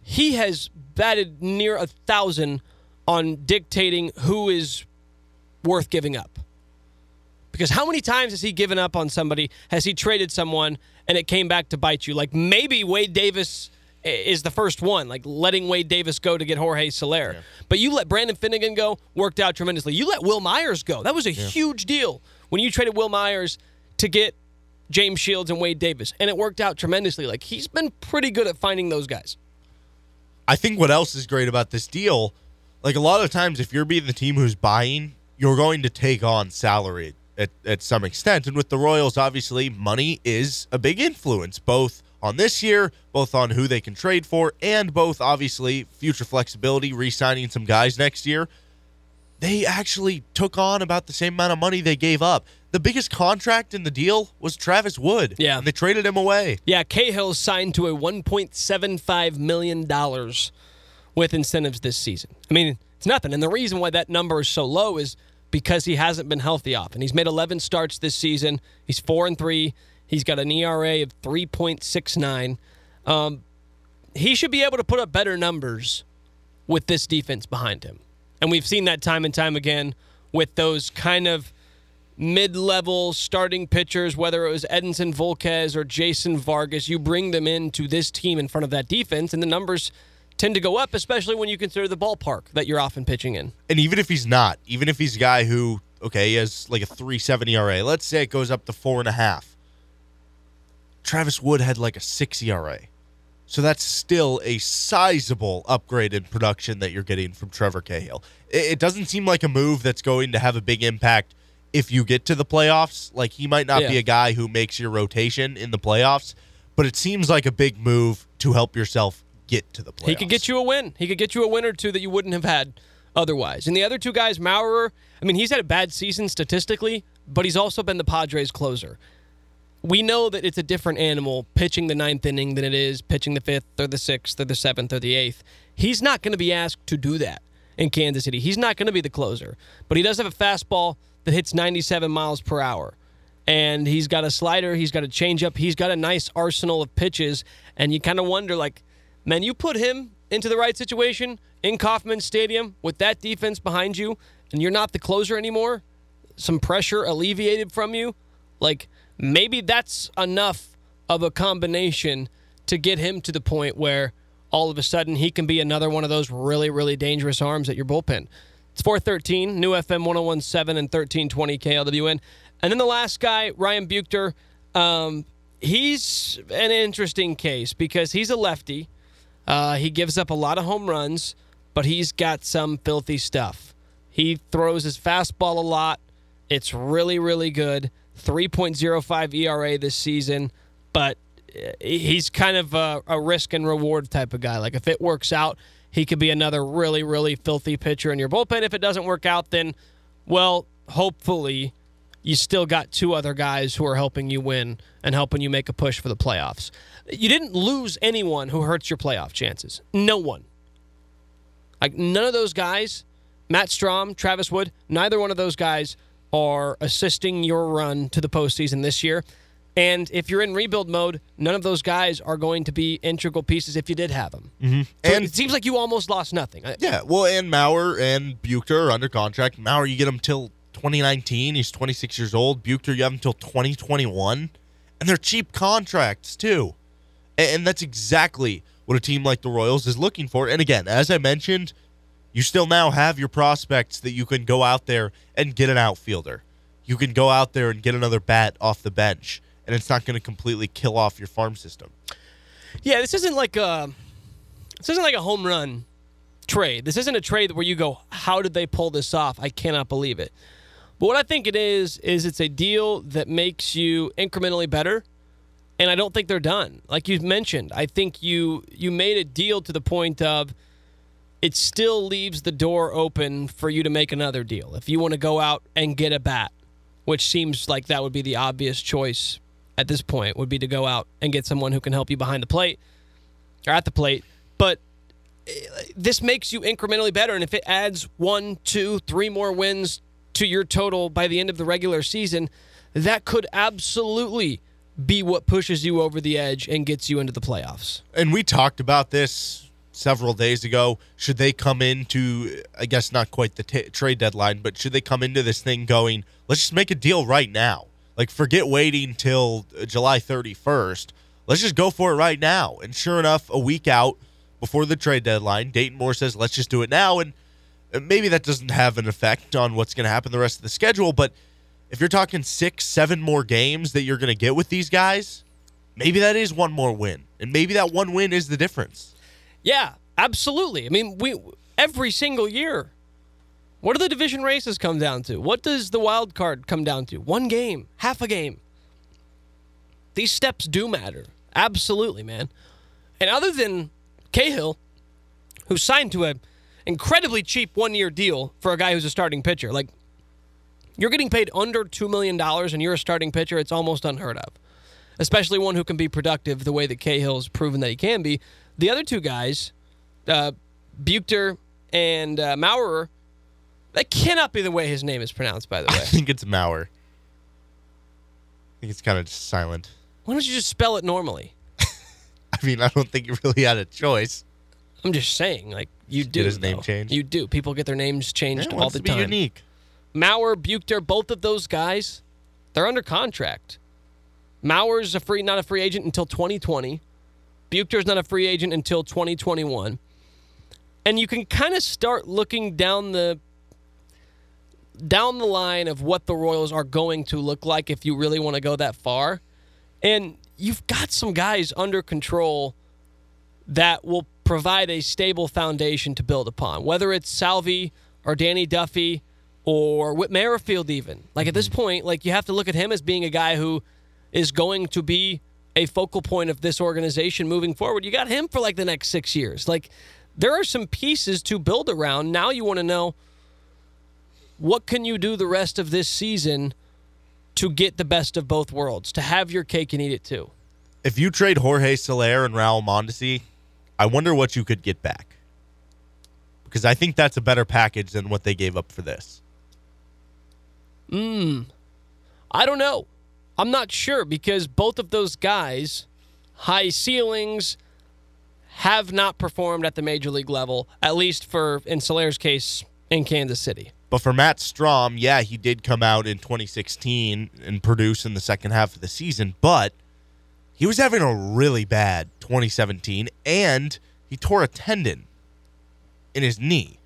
he has batted near a thousand on dictating who is worth giving up. Because how many times has he given up on somebody? Has he traded someone and it came back to bite you? Like maybe Wade Davis is the first one, like letting Wade Davis go to get Jorge Soler. Yeah. But you let Brandon Finnegan go, worked out tremendously. You let Will Myers go. That was a yeah. huge deal when you traded Will Myers to get James Shields and Wade Davis. And it worked out tremendously. Like he's been pretty good at finding those guys. I think what else is great about this deal, like a lot of times if you're being the team who's buying, you're going to take on salary at, at some extent. And with the Royals, obviously, money is a big influence, both on this year, both on who they can trade for, and both, obviously, future flexibility, re-signing some guys next year. They actually took on about the same amount of money they gave up. The biggest contract in the deal was Travis Wood. Yeah. And they traded him away. Yeah, Cahill's signed to a one point seven five million dollars with incentives this season. I mean, it's nothing. And the reason why that number is so low is because he hasn't been healthy often. He's made eleven starts this season. He's four and three. He's got an E R A of three point six nine. Um, he should be able to put up better numbers with this defense behind him. And we've seen that time and time again with those kind of mid-level starting pitchers, whether it was Edinson Volquez or Jason Vargas. You bring them into this team in front of that defense, and the numbers tend to go up, especially when you consider the ballpark that you're often pitching in. And even if he's not, even if he's a guy who, okay, he has like a three point seven E R A, let's say it goes up to four and a half. Travis Wood had like a six E R A. So that's still a sizable upgrade in production that you're getting from Trevor Cahill. It doesn't seem like a move that's going to have a big impact if you get to the playoffs. Like, he might not yeah. be a guy who makes your rotation in the playoffs, but it seems like a big move to help yourself get to the playoffs. He could get you a win. He could get you a win or two that you wouldn't have had otherwise. And the other two guys, Maurer, I mean, he's had a bad season statistically, but he's also been the Padres' closer. We know that it's a different animal pitching the ninth inning than it is pitching the fifth or the sixth or the seventh or the eighth. He's not going to be asked to do that in Kansas City. He's not going to be the closer. But he does have a fastball that hits ninety-seven miles per hour. And he's got a slider. He's got a changeup. He's got a nice arsenal of pitches. And you kind of wonder, like, man, you put him into the right situation in Kauffman Stadium with that defense behind you, and you're not the closer anymore, some pressure alleviated from you, like, maybe that's enough of a combination to get him to the point where all of a sudden he can be another one of those really, really dangerous arms at your bullpen. It's four thirteen, new F M one oh one point seven and thirteen twenty K L W N. And then the last guy, Ryan Buchter, um, he's an interesting case because he's a lefty. Uh, he gives up a lot of home runs, but he's got some filthy stuff. He throws his fastball a lot. It's really, really good. three point oh five E R A this season, but he's kind of a, a risk and reward type of guy. Like, if it works out, he could be another really, really filthy pitcher in your bullpen. If it doesn't work out, then, well, hopefully you still got two other guys who are helping you win and helping you make a push for the playoffs. You didn't lose anyone who hurts your playoff chances. No one. Like, none of those guys, Matt Strahm, Travis Wood, neither one of those guys are assisting your run to the postseason this year. And if you're in rebuild mode, none of those guys are going to be integral pieces if you did have them. Mm-hmm. So and it seems like you almost lost nothing. Yeah, well, and Maurer and Buchter are under contract. Maurer, you get him till twenty nineteen. He's twenty-six years old. Buchter, you have him till twenty twenty-one. And they're cheap contracts, too. And that's exactly what a team like the Royals is looking for. And again, as I mentioned, you still now have your prospects that you can go out there and get an outfielder. You can go out there and get another bat off the bench, and it's not going to completely kill off your farm system. Yeah, this isn't like a this isn't like a home run trade. This isn't a trade where you go, how did they pull this off? I cannot believe it. But what I think it is, is it's a deal that makes you incrementally better, and I don't think they're done. Like you mentioned, I think you you made a deal to the point of it still leaves the door open for you to make another deal. If you want to go out and get a bat, which seems like that would be the obvious choice at this point, would be to go out and get someone who can help you behind the plate or at the plate. But this makes you incrementally better, and if it adds one, two, three more wins to your total by the end of the regular season, that could absolutely be what pushes you over the edge and gets you into the playoffs. And we talked about this several days ago, should they come into, I guess not quite the t- trade deadline, but should they come into this thing going, let's just make a deal right now? Like, forget waiting till July thirty-first. Let's just go for it right now. And sure enough, a week out before the trade deadline, Dayton Moore says, let's just do it now. And maybe that doesn't have an effect on what's going to happen the rest of the schedule, but if you're talking six, seven more games that you're going to get with these guys, maybe that is one more win. And maybe that one win is the difference. Yeah, absolutely. I mean, we every single year, what do the division races come down to? What does the wild card come down to? One game, half a game. These steps do matter. Absolutely, man. And other than Cahill, who signed to a incredibly cheap one-year deal for a guy who's a starting pitcher. Like, you're getting paid under two million dollars and you're a starting pitcher. It's almost unheard of, especially one who can be productive the way that Cahill's proven that he can be. The other two guys, uh, Buchter and uh, Maurer, that cannot be the way his name is pronounced, by the way. I think it's Maurer. I think it's kind of just silent. Why don't you just spell it normally? I mean, I don't think you really had a choice. I'm just saying, like, you do. Get his name though. changed? You do. People get their names changed Yeah, all wants the to be time. unique. Maurer, Buchter, both of those guys, they're under contract. Maurer's a free, not a free agent until twenty twenty. Buchter's not a free agent until twenty twenty-one. And you can kind of start looking down the down the line of what the Royals are going to look like if you really want to go that far. And you've got some guys under control that will provide a stable foundation to build upon, whether it's Salvi or Danny Duffy or Whit Merrifield even. Like, at this point, like, you have to look at him as being a guy who is going to be a focal point of this organization moving forward. You got him for, like, the next six years. Like, there are some pieces to build around. Now you want to know, what can you do the rest of this season to get the best of both worlds, to have your cake and eat it too? If you trade Jorge Soler and Raul Mondesi, I wonder what you could get back. Because I think that's a better package than what they gave up for this. Hmm. I don't know. I'm not sure, because both of those guys, high ceilings, have not performed at the major league level, at least for, in Soler's case, in Kansas City. But for Matt Strom, yeah, he did come out in twenty sixteen and produce in the second half of the season, but he was having a really bad twenty seventeen, and he tore a tendon in his knee.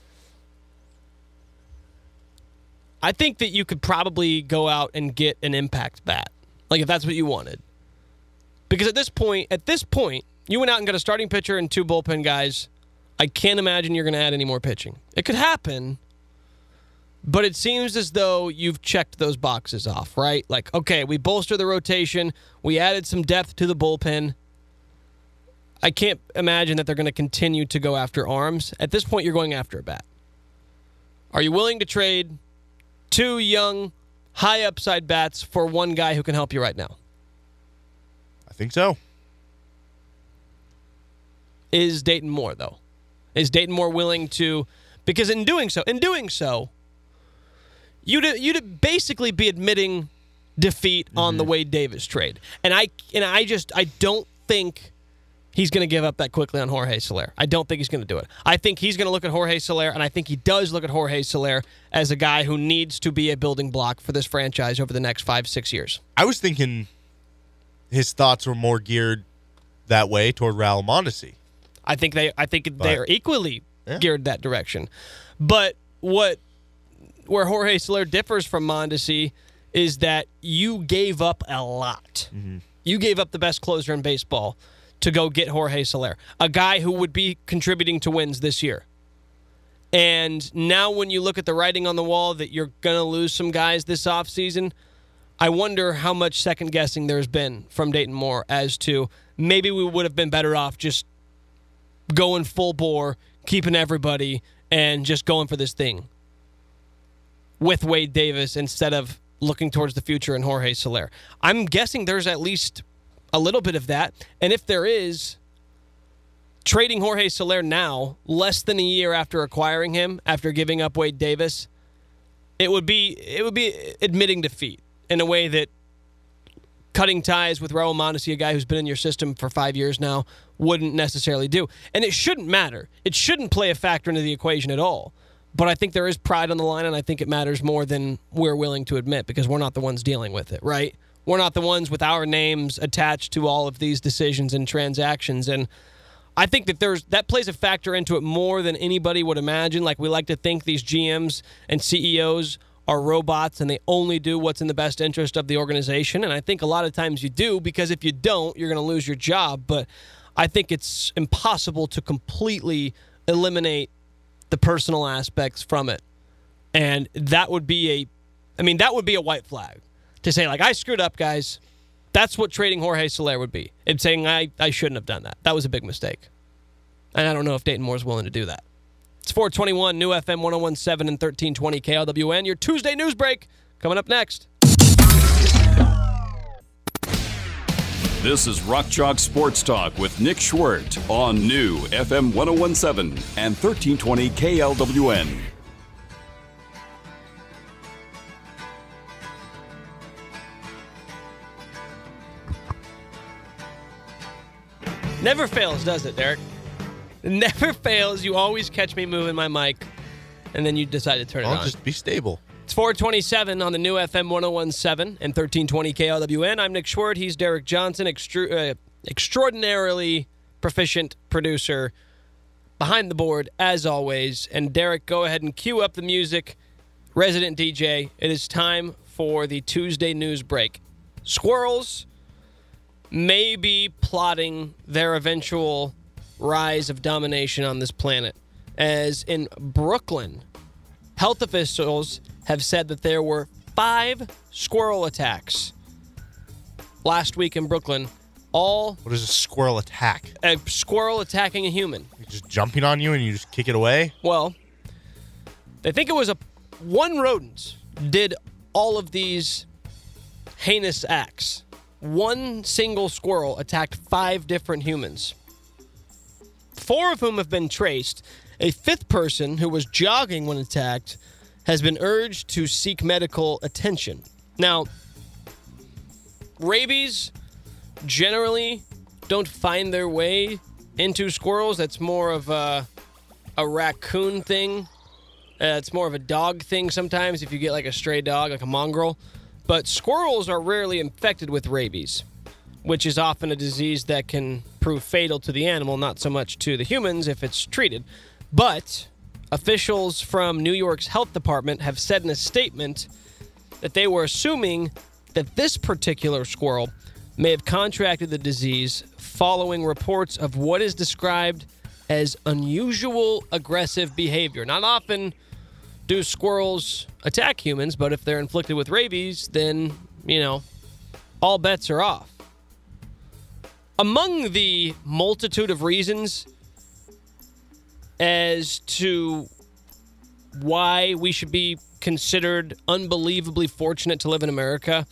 I think that you could probably go out and get an impact bat, like if that's what you wanted. Because at this point, at this point, you went out and got a starting pitcher and two bullpen guys. I can't imagine you're going to add any more pitching. It could happen, but it seems as though you've checked those boxes off, right? Like, okay, we bolster the rotation. We added some depth to the bullpen. I can't imagine that they're going to continue to go after arms. At this point, you're going after a bat. Are you willing to trade two young, high upside bats for one guy who can help you right now? I think so. Is Dayton Moore, though? Is Dayton Moore willing to? Because in doing so, in doing so, you'd you'd basically be admitting defeat mm-hmm. on the Wade Davis trade, and I and I just I don't think he's going to give up that quickly on Jorge Soler. I don't think he's going to do it. I think he's going to look at Jorge Soler, and I think he does look at Jorge Soler as a guy who needs to be a building block for this franchise over the next five, six years. I was thinking his thoughts were more geared that way toward Raul Mondesi. I think they I think But, they are equally yeah. geared that direction. But what where Jorge Soler differs from Mondesi is that you gave up a lot. Mm-hmm. You gave up the best closer in baseball to go get Jorge Soler, a guy who would be contributing to wins this year. And now when you look at the writing on the wall that you're going to lose some guys this offseason, I wonder how much second-guessing there's been from Dayton Moore as to maybe we would have been better off just going full bore, keeping everybody, and just going for this thing with Wade Davis instead of looking towards the future in Jorge Soler. I'm guessing there's at least a little bit of that. And if there is, trading Jorge Soler now, less than a year after acquiring him, after giving up Wade Davis, it would be it would be admitting defeat in a way that cutting ties with Raul Mondesi, a guy who's been in your system for five years now, wouldn't necessarily do. And it shouldn't matter. It shouldn't play a factor into the equation at all. But I think there is pride on the line, and I think it matters more than we're willing to admit because we're not the ones dealing with it, right? We're not the ones with our names attached to all of these decisions and transactions. And I think that there's that plays a factor into it more than anybody would imagine. Like, we like to think these G Ms and C E Os are robots and they only do what's in the best interest of the organization. And I think a lot of times you do, because if you don't, you're going to lose your job. But I think it's impossible to completely eliminate the personal aspects from it. And that would be a, I mean, that would be a white flag to say, like, I screwed up, guys. That's what trading Jorge Soler would be. It's saying I, I shouldn't have done that. That was a big mistake. And I don't know if Dayton Moore's willing to do that. It's four twenty-one, New F M one oh one point seven and thirteen twenty K L W N. Your Tuesday news break coming up next. This is Rock Chalk Sports Talk with Nick Schwert on New F M one oh one point seven and thirteen twenty K L W N. Never fails, does it, Derek? It never fails. You always catch me moving my mic, and then you decide to turn it I'll on. just be stable. It's four twenty-seven on the New F M one oh one point seven and thirteen twenty K L W N. I'm Nick Schwert. He's Derek Johnson, extru- uh, extraordinarily proficient producer behind the board, as always. And Derek, go ahead and cue up the music. Resident D J, it is time for the Tuesday news break. Squirrels may be plotting their eventual rise of domination on this planet, as in Brooklyn, health officials have said that there were five squirrel attacks last week in Brooklyn. All What is a squirrel attack? a squirrel attacking a human. Just jumping on you and you just kick it away? Well, they think it was a one rodent did all of these heinous acts. One single squirrel attacked five different humans, four of whom have been traced. A fifth person who was jogging when attacked has been urged to seek medical attention. Now, rabies generally don't find their way into squirrels. That's more of a, a raccoon thing. Uh, it's more of a dog thing sometimes if you get like a stray dog, like a mongrel. But squirrels are rarely infected with rabies, which is often a disease that can prove fatal to the animal, not so much to the humans if it's treated. But officials from New York's health department have said in a statement that they were assuming that this particular squirrel may have contracted the disease following reports of what is described as unusual aggressive behavior. Not often do squirrels attack humans, but if they're inflicted with rabies, then, you know, all bets are off. Among the multitude of reasons as to why we should be considered unbelievably fortunate to live in America,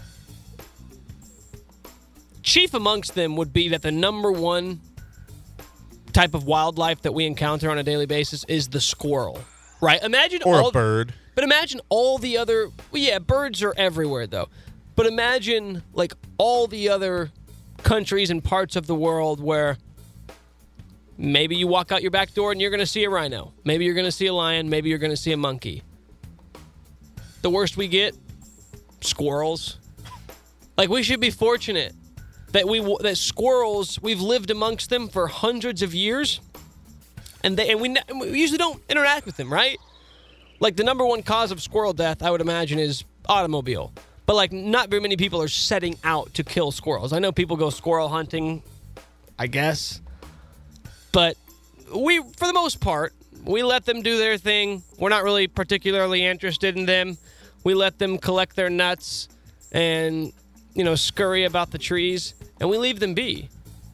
chief amongst them would be that the number one type of wildlife that we encounter on a daily basis is the squirrel, right? Imagine Or all, a bird. But imagine all the other, well, yeah, birds are everywhere though. But imagine like all the other countries and parts of the world where maybe you walk out your back door and you're going to see a rhino. Maybe you're going to see a lion. Maybe you're going to see a monkey. The worst we get, squirrels. Like, we should be fortunate that we that squirrels, we've lived amongst them for hundreds of years, and they and we, we usually don't interact with them, right? Like, the number one cause of squirrel death, I would imagine, is automobile. But, like, not very many people are setting out to kill squirrels. I know people go squirrel hunting, I guess. But we, for the most part, we let them do their thing. We're not really particularly interested in them. We let them collect their nuts and, you know, scurry about the trees, and we leave them be.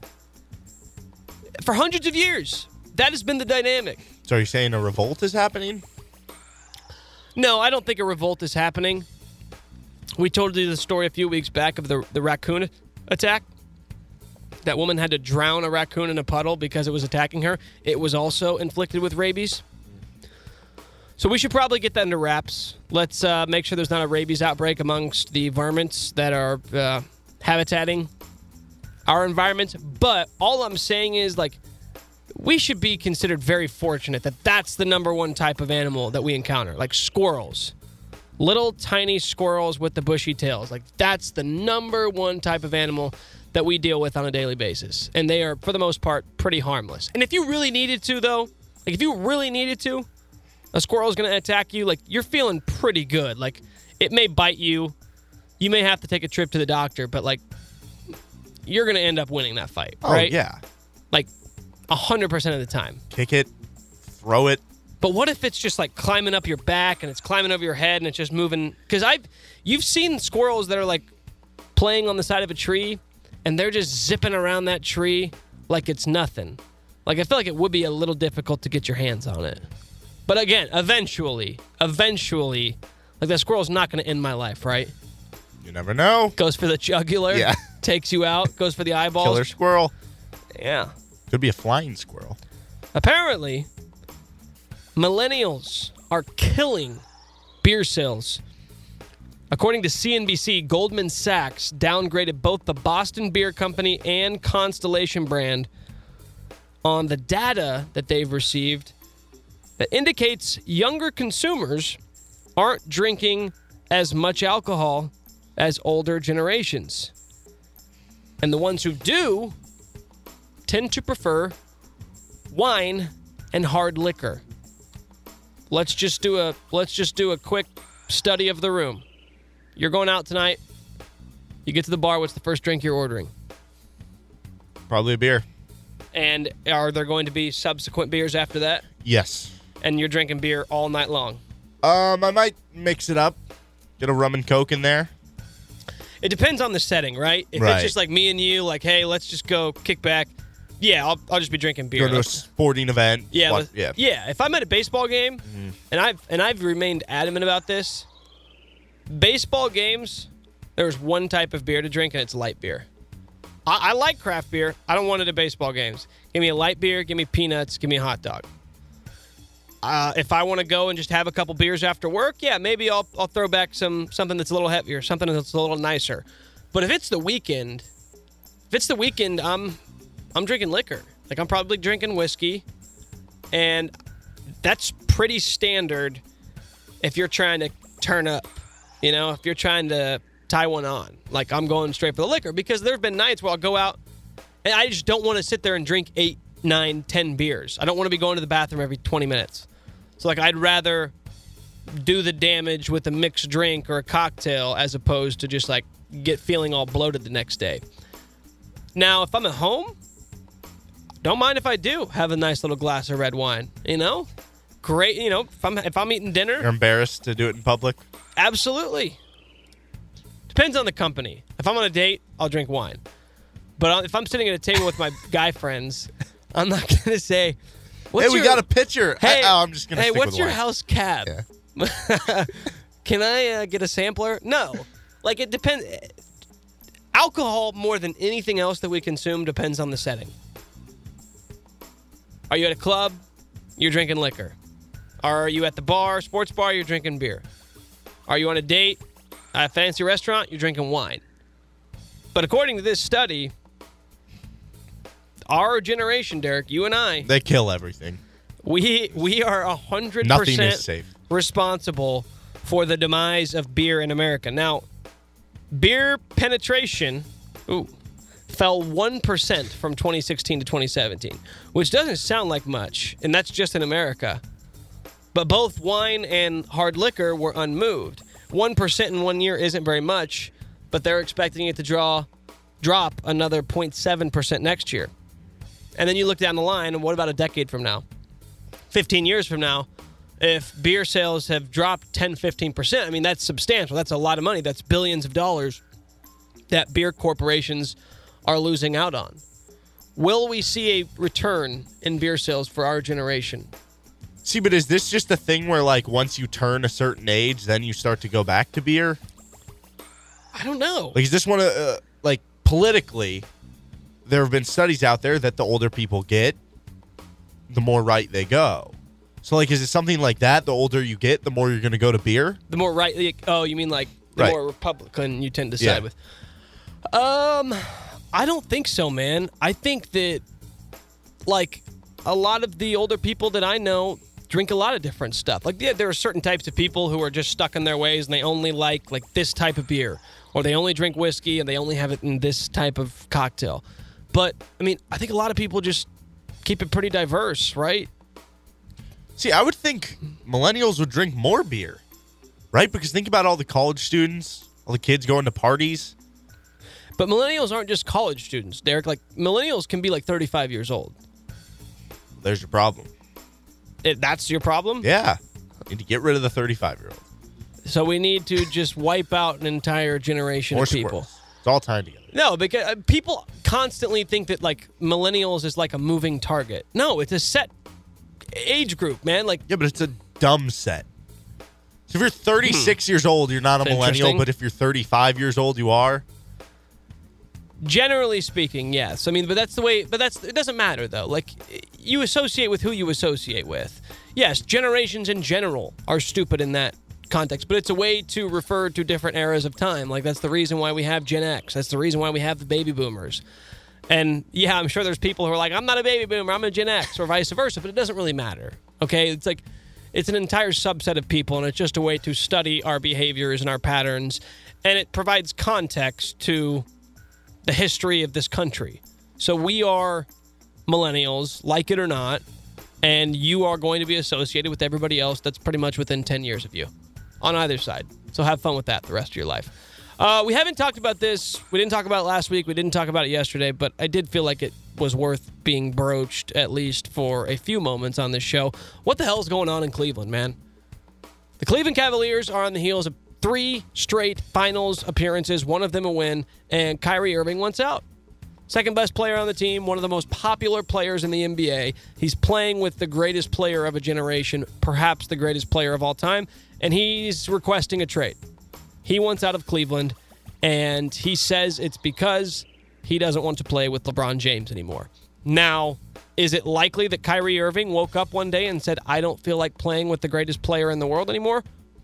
For hundreds of years, that has been the dynamic. So are you saying a revolt is happening? No, I don't think a revolt is happening. We told you the story a few weeks back of the, the raccoon attack. That woman had to drown a raccoon in a puddle because it was attacking her. It was also inflicted with rabies. So we should probably get that into wraps. Let's uh, make sure there's not a rabies outbreak amongst the varmints that are uh, habitating our environments. But all I'm saying is, like, we should be considered very fortunate that that's the number one type of animal that we encounter, like squirrels. Little tiny squirrels with the bushy tails. Like, that's the number one type of animal that we deal with on a daily basis. And they are, for the most part, pretty harmless. And if you really needed to, though, like, if you really needed to, a squirrel is going to attack you, like, you're feeling pretty good. Like, it may bite you. You may have to take a trip to the doctor, but, like, you're going to end up winning that fight, Oh, right? yeah. Like, one hundred percent of the time. Kick it, throw it. But what if it's just like climbing up your back and it's climbing over your head and it's just moving? Because I've, you've seen squirrels that are like playing on the side of a tree and they're just zipping around that tree like it's nothing. Like, I feel like it would be a little difficult to get your hands on it. But again, eventually, eventually, like, that squirrel's not going to end my life, right? You never know. Goes for the jugular, Yeah. takes you out, goes for the eyeballs. Killer squirrel. Yeah. Could be a flying squirrel. Apparently, millennials are killing beer sales. According to C N B C, Goldman Sachs downgraded both the Boston Beer Company and Constellation brand on the data that they've received that indicates younger consumers aren't drinking as much alcohol as older generations. And the ones who do tend to prefer wine and hard liquor. Let's just do a let's just do a quick study of the room. You're going out tonight. You get to the bar, what's the first drink you're ordering? Probably a beer. And are there going to be subsequent beers after that? Yes. And you're drinking beer all night long? Um, I might mix it up. Get a rum and coke in there. It depends on the setting, right? If Right. it's just like me and you, like, hey, let's just go kick back. Yeah, I'll, I'll just be drinking beer. Go to a Like, sporting event. yeah, Wa- let's- yeah. yeah. If I'm at a baseball game, Mm-hmm. and I've and I've remained adamant about this, baseball games, there's one type of beer to drink, and it's light beer. I, I like craft beer. I don't want it at baseball games. Give me a light beer. Give me peanuts. Give me a hot dog. Uh, if I want to go and just have a couple beers after work, yeah, maybe I'll I'll throw back some something that's a little heavier, something that's a little nicer. But if it's the weekend, if it's the weekend, I'm I'm drinking liquor. Like, I'm probably drinking whiskey, and that's pretty standard if you're trying to turn up. You know, if you're trying to tie one on. Like, I'm going straight for the liquor because there have been nights where I'll go out and I just don't want to sit there and drink eight, nine, ten beers. I don't want to be going to the bathroom every twenty minutes. So, like, I'd rather do the damage with a mixed drink or a cocktail as opposed to just, like, get feeling all bloated the next day. Now, if I'm at home, don't mind if I do have a nice little glass of red wine, you know? Great, you know, if I'm if I'm eating dinner, You're embarrassed to do it in public? absolutely. Depends on the company. If I'm on a date, I'll drink wine. But if I'm sitting at a table with my guy friends, I'm not going to say, what's hey, we your, got a pitcher. Hey, I, oh, I'm just going to hey, stick what's with your wine. house cab? Yeah. Can I uh, get a sampler? No. Like, it depends. Alcohol, more than anything else that we consume, depends on the setting. Are you at a club? You're drinking liquor. Are you at the bar, sports bar? You're drinking beer. Are you on a date, at a fancy restaurant? You're drinking wine. But according to this study, our generation, Derek, you and I, They kill everything. we we are one hundred Nothing percent is safe. responsible for the demise of beer in America. Now, beer penetration ooh, fell one percent from twenty sixteen to twenty seventeen, which doesn't sound like much, and that's just in America. But both wine and hard liquor were unmoved. one percent in one year isn't very much, but they're expecting it to draw drop another zero point seven percent next year. And then you look down the line, and what about a decade from now? fifteen years from now, if beer sales have dropped ten, fifteen percent, I mean, that's substantial. That's a lot of money. That's billions of dollars that beer corporations are losing out on. Will we see a return in beer sales for our generation? See, but is this just a thing where, like, once you turn a certain age, then you start to go back to beer? I don't know. Like, is this one of, uh, like, politically, there have been studies out there that the older people get, the more right they go. So, like, is it something like that? The older you get, the more you're going to go to beer? The more right, like, oh, you mean like the Right. more Republican you tend to side Yeah. with? Um, I don't think so, man. I think that, like, a lot of the older people that I know drink a lot of different stuff. Like, yeah, there are certain types of people who are just stuck in their ways and they only like, like, this type of beer. Or they only drink whiskey and they only have it in this type of cocktail. But, I mean, I think a lot of people just keep it pretty diverse, right? See, I would think millennials would drink more beer, right? Because think about all the college students, all the kids going to parties. But millennials aren't just college students, Derek. Like, millennials can be like thirty-five years old. There's your problem. It, that's your problem? Yeah. Need to get rid of the thirty-five-year-old. So we need to just wipe out an entire generation Or of people. squirrels. It's all tied together. No, because uh, people constantly think that, like, millennials is like a moving target. No, it's a set age group, man. Like, Yeah, but it's a dumb set. So if you're thirty-six years old, you're not a That's millennial, interesting. but if you're thirty-five years old, you are. generally speaking, yes. I mean, but that's the way, but that's, it doesn't matter, though. Like, you associate with who you associate with. Yes, generations in general are stupid in that context, but it's a way to refer to different eras of time. Like, that's the reason why we have Gen X. That's the reason why we have the baby boomers. And yeah, I'm sure there's people who are like, I'm not a baby boomer, I'm a Gen X, or vice versa, but it doesn't really matter. Okay? It's like, it's an entire subset of people, and it's just a way to study our behaviors and our patterns, and it provides context to the history of this country. So we are millennials, like it or not, and you are going to be associated with everybody else that's pretty much within ten years of you on either side. So have fun with that the rest of your life. Uh, we haven't talked about this. We didn't talk about it last week. We didn't talk about it yesterday, but I did feel like it was worth being broached, at least for a few moments on this show. What the hell is going on in Cleveland, man? The Cleveland Cavaliers are on the heels of three straight finals appearances, one of them a win, and Kyrie Irving wants out. Second best player on the team, one of the most popular players in the N B A. He's playing with the greatest player of a generation, perhaps the greatest player of all time, and he's requesting a trade. He wants out of Cleveland, and he says it's because he doesn't want to play with LeBron James anymore. Now, is it likely that Kyrie Irving woke up one day and said, I don't feel like playing with the greatest player in the world anymore?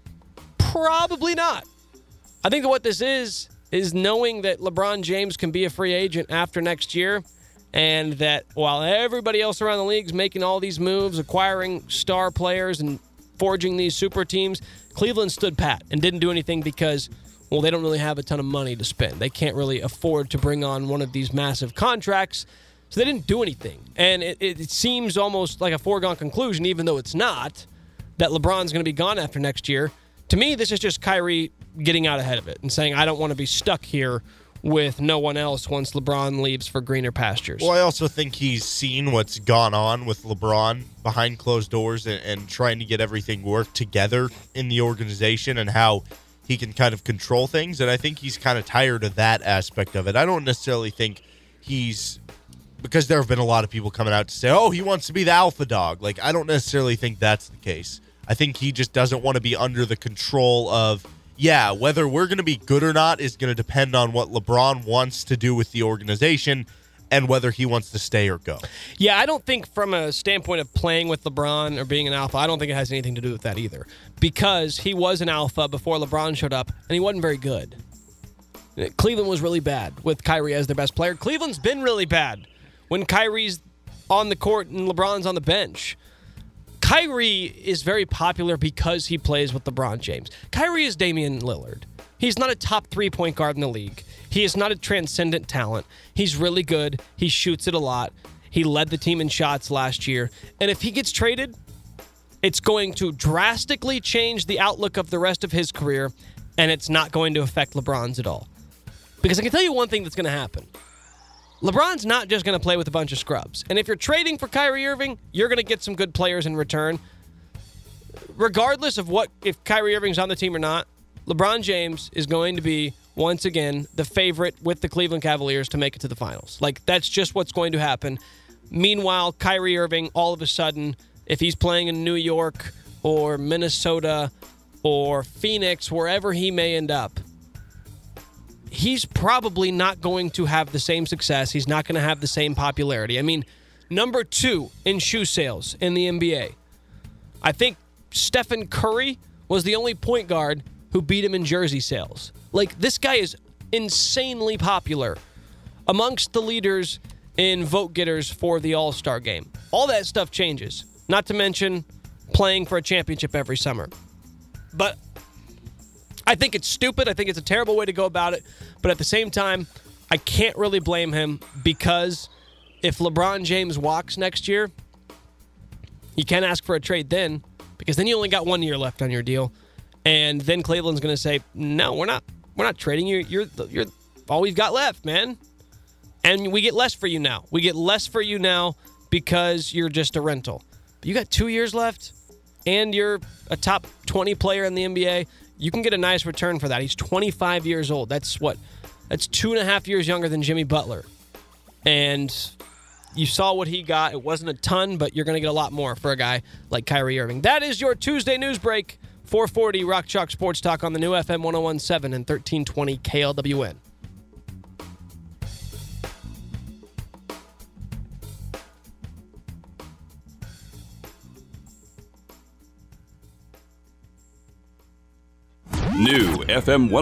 Probably not. I think that what this is, is knowing that LeBron James can be a free agent after next year, and that while everybody else around the league is making all these moves, acquiring star players and forging these super teams, Cleveland stood pat and didn't do anything because, well, they don't really have a ton of money to spend. They can't really afford to bring on one of these massive contracts, so they didn't do anything. And it, it seems almost like a foregone conclusion, even though it's not, that LeBron's going to be gone after next year. To me, this is just Kyrie getting out ahead of it and saying, I don't want to be stuck here with no one else once LeBron leaves for greener pastures. Well, I also think he's seen what's gone on with LeBron behind closed doors and, and trying to get everything work together in the organization and how he can kind of control things. And I think he's kind of tired of that aspect of it. I don't necessarily think he's, because there have been a lot of people coming out to say, oh, he wants to be the alpha dog. Like, I don't necessarily think that's the case. I think he just doesn't want to be under the control of, yeah, whether we're going to be good or not is going to depend on what LeBron wants to do with the organization and whether he wants to stay or go. Yeah, I don't think from a standpoint of playing with LeBron or being an alpha, I don't think it has anything to do with that either. Because he was an alpha before LeBron showed up, and he wasn't very good. Cleveland was really bad with Kyrie as their best player. Cleveland's been really bad when Kyrie's on the court and LeBron's on the bench. Kyrie is very popular because he plays with LeBron James. Kyrie is Damian Lillard. He's not a top three-point guard in the league. He is not a transcendent talent. He's really good. He shoots it a lot. He led the team in shots last year. And if he gets traded, it's going to drastically change the outlook of the rest of his career, and it's not going to affect LeBron's at all. Because I can tell you one thing that's going to happen. LeBron's not just going to play with a bunch of scrubs. And if you're trading for Kyrie Irving, you're going to get some good players in return. Regardless of what, if Kyrie Irving's on the team or not, LeBron James is going to be, once again, the favorite with the Cleveland Cavaliers to make it to the finals. Like, that's just what's going to happen. Meanwhile, Kyrie Irving, all of a sudden, if he's playing in New York or Minnesota or Phoenix, wherever he may end up, he's probably not going to have the same success. He's not going to have the same popularity. I mean, number two in shoe sales in the N B A. I think Stephen Curry was the only point guard who beat him in jersey sales. Like, this guy is insanely popular amongst the leaders in vote getters for the All-Star game. All that stuff changes, not to mention playing for a championship every summer. But I think it's stupid. I think it's a terrible way to go about it. But at the same time, I can't really blame him, because if LeBron James walks next year, you can't ask for a trade then, because then you only got one year left on your deal. And then Cleveland's going to say, no, we're not we're not trading you. You're, you're all we've got left, man. And we get less for you now. We get less for you now because you're just a rental. But you got two years left, and you're a top twenty player in the N B A. You can get a nice return for that. He's twenty-five years old. That's what? That's two and a half years younger than Jimmy Butler. And you saw what he got. It wasn't a ton, but you're going to get a lot more for a guy like Kyrie Irving. That is your Tuesday news break. four forty Rock Chalk Sports Talk on the new F M one oh one point seven and thirteen twenty K L W N. New F M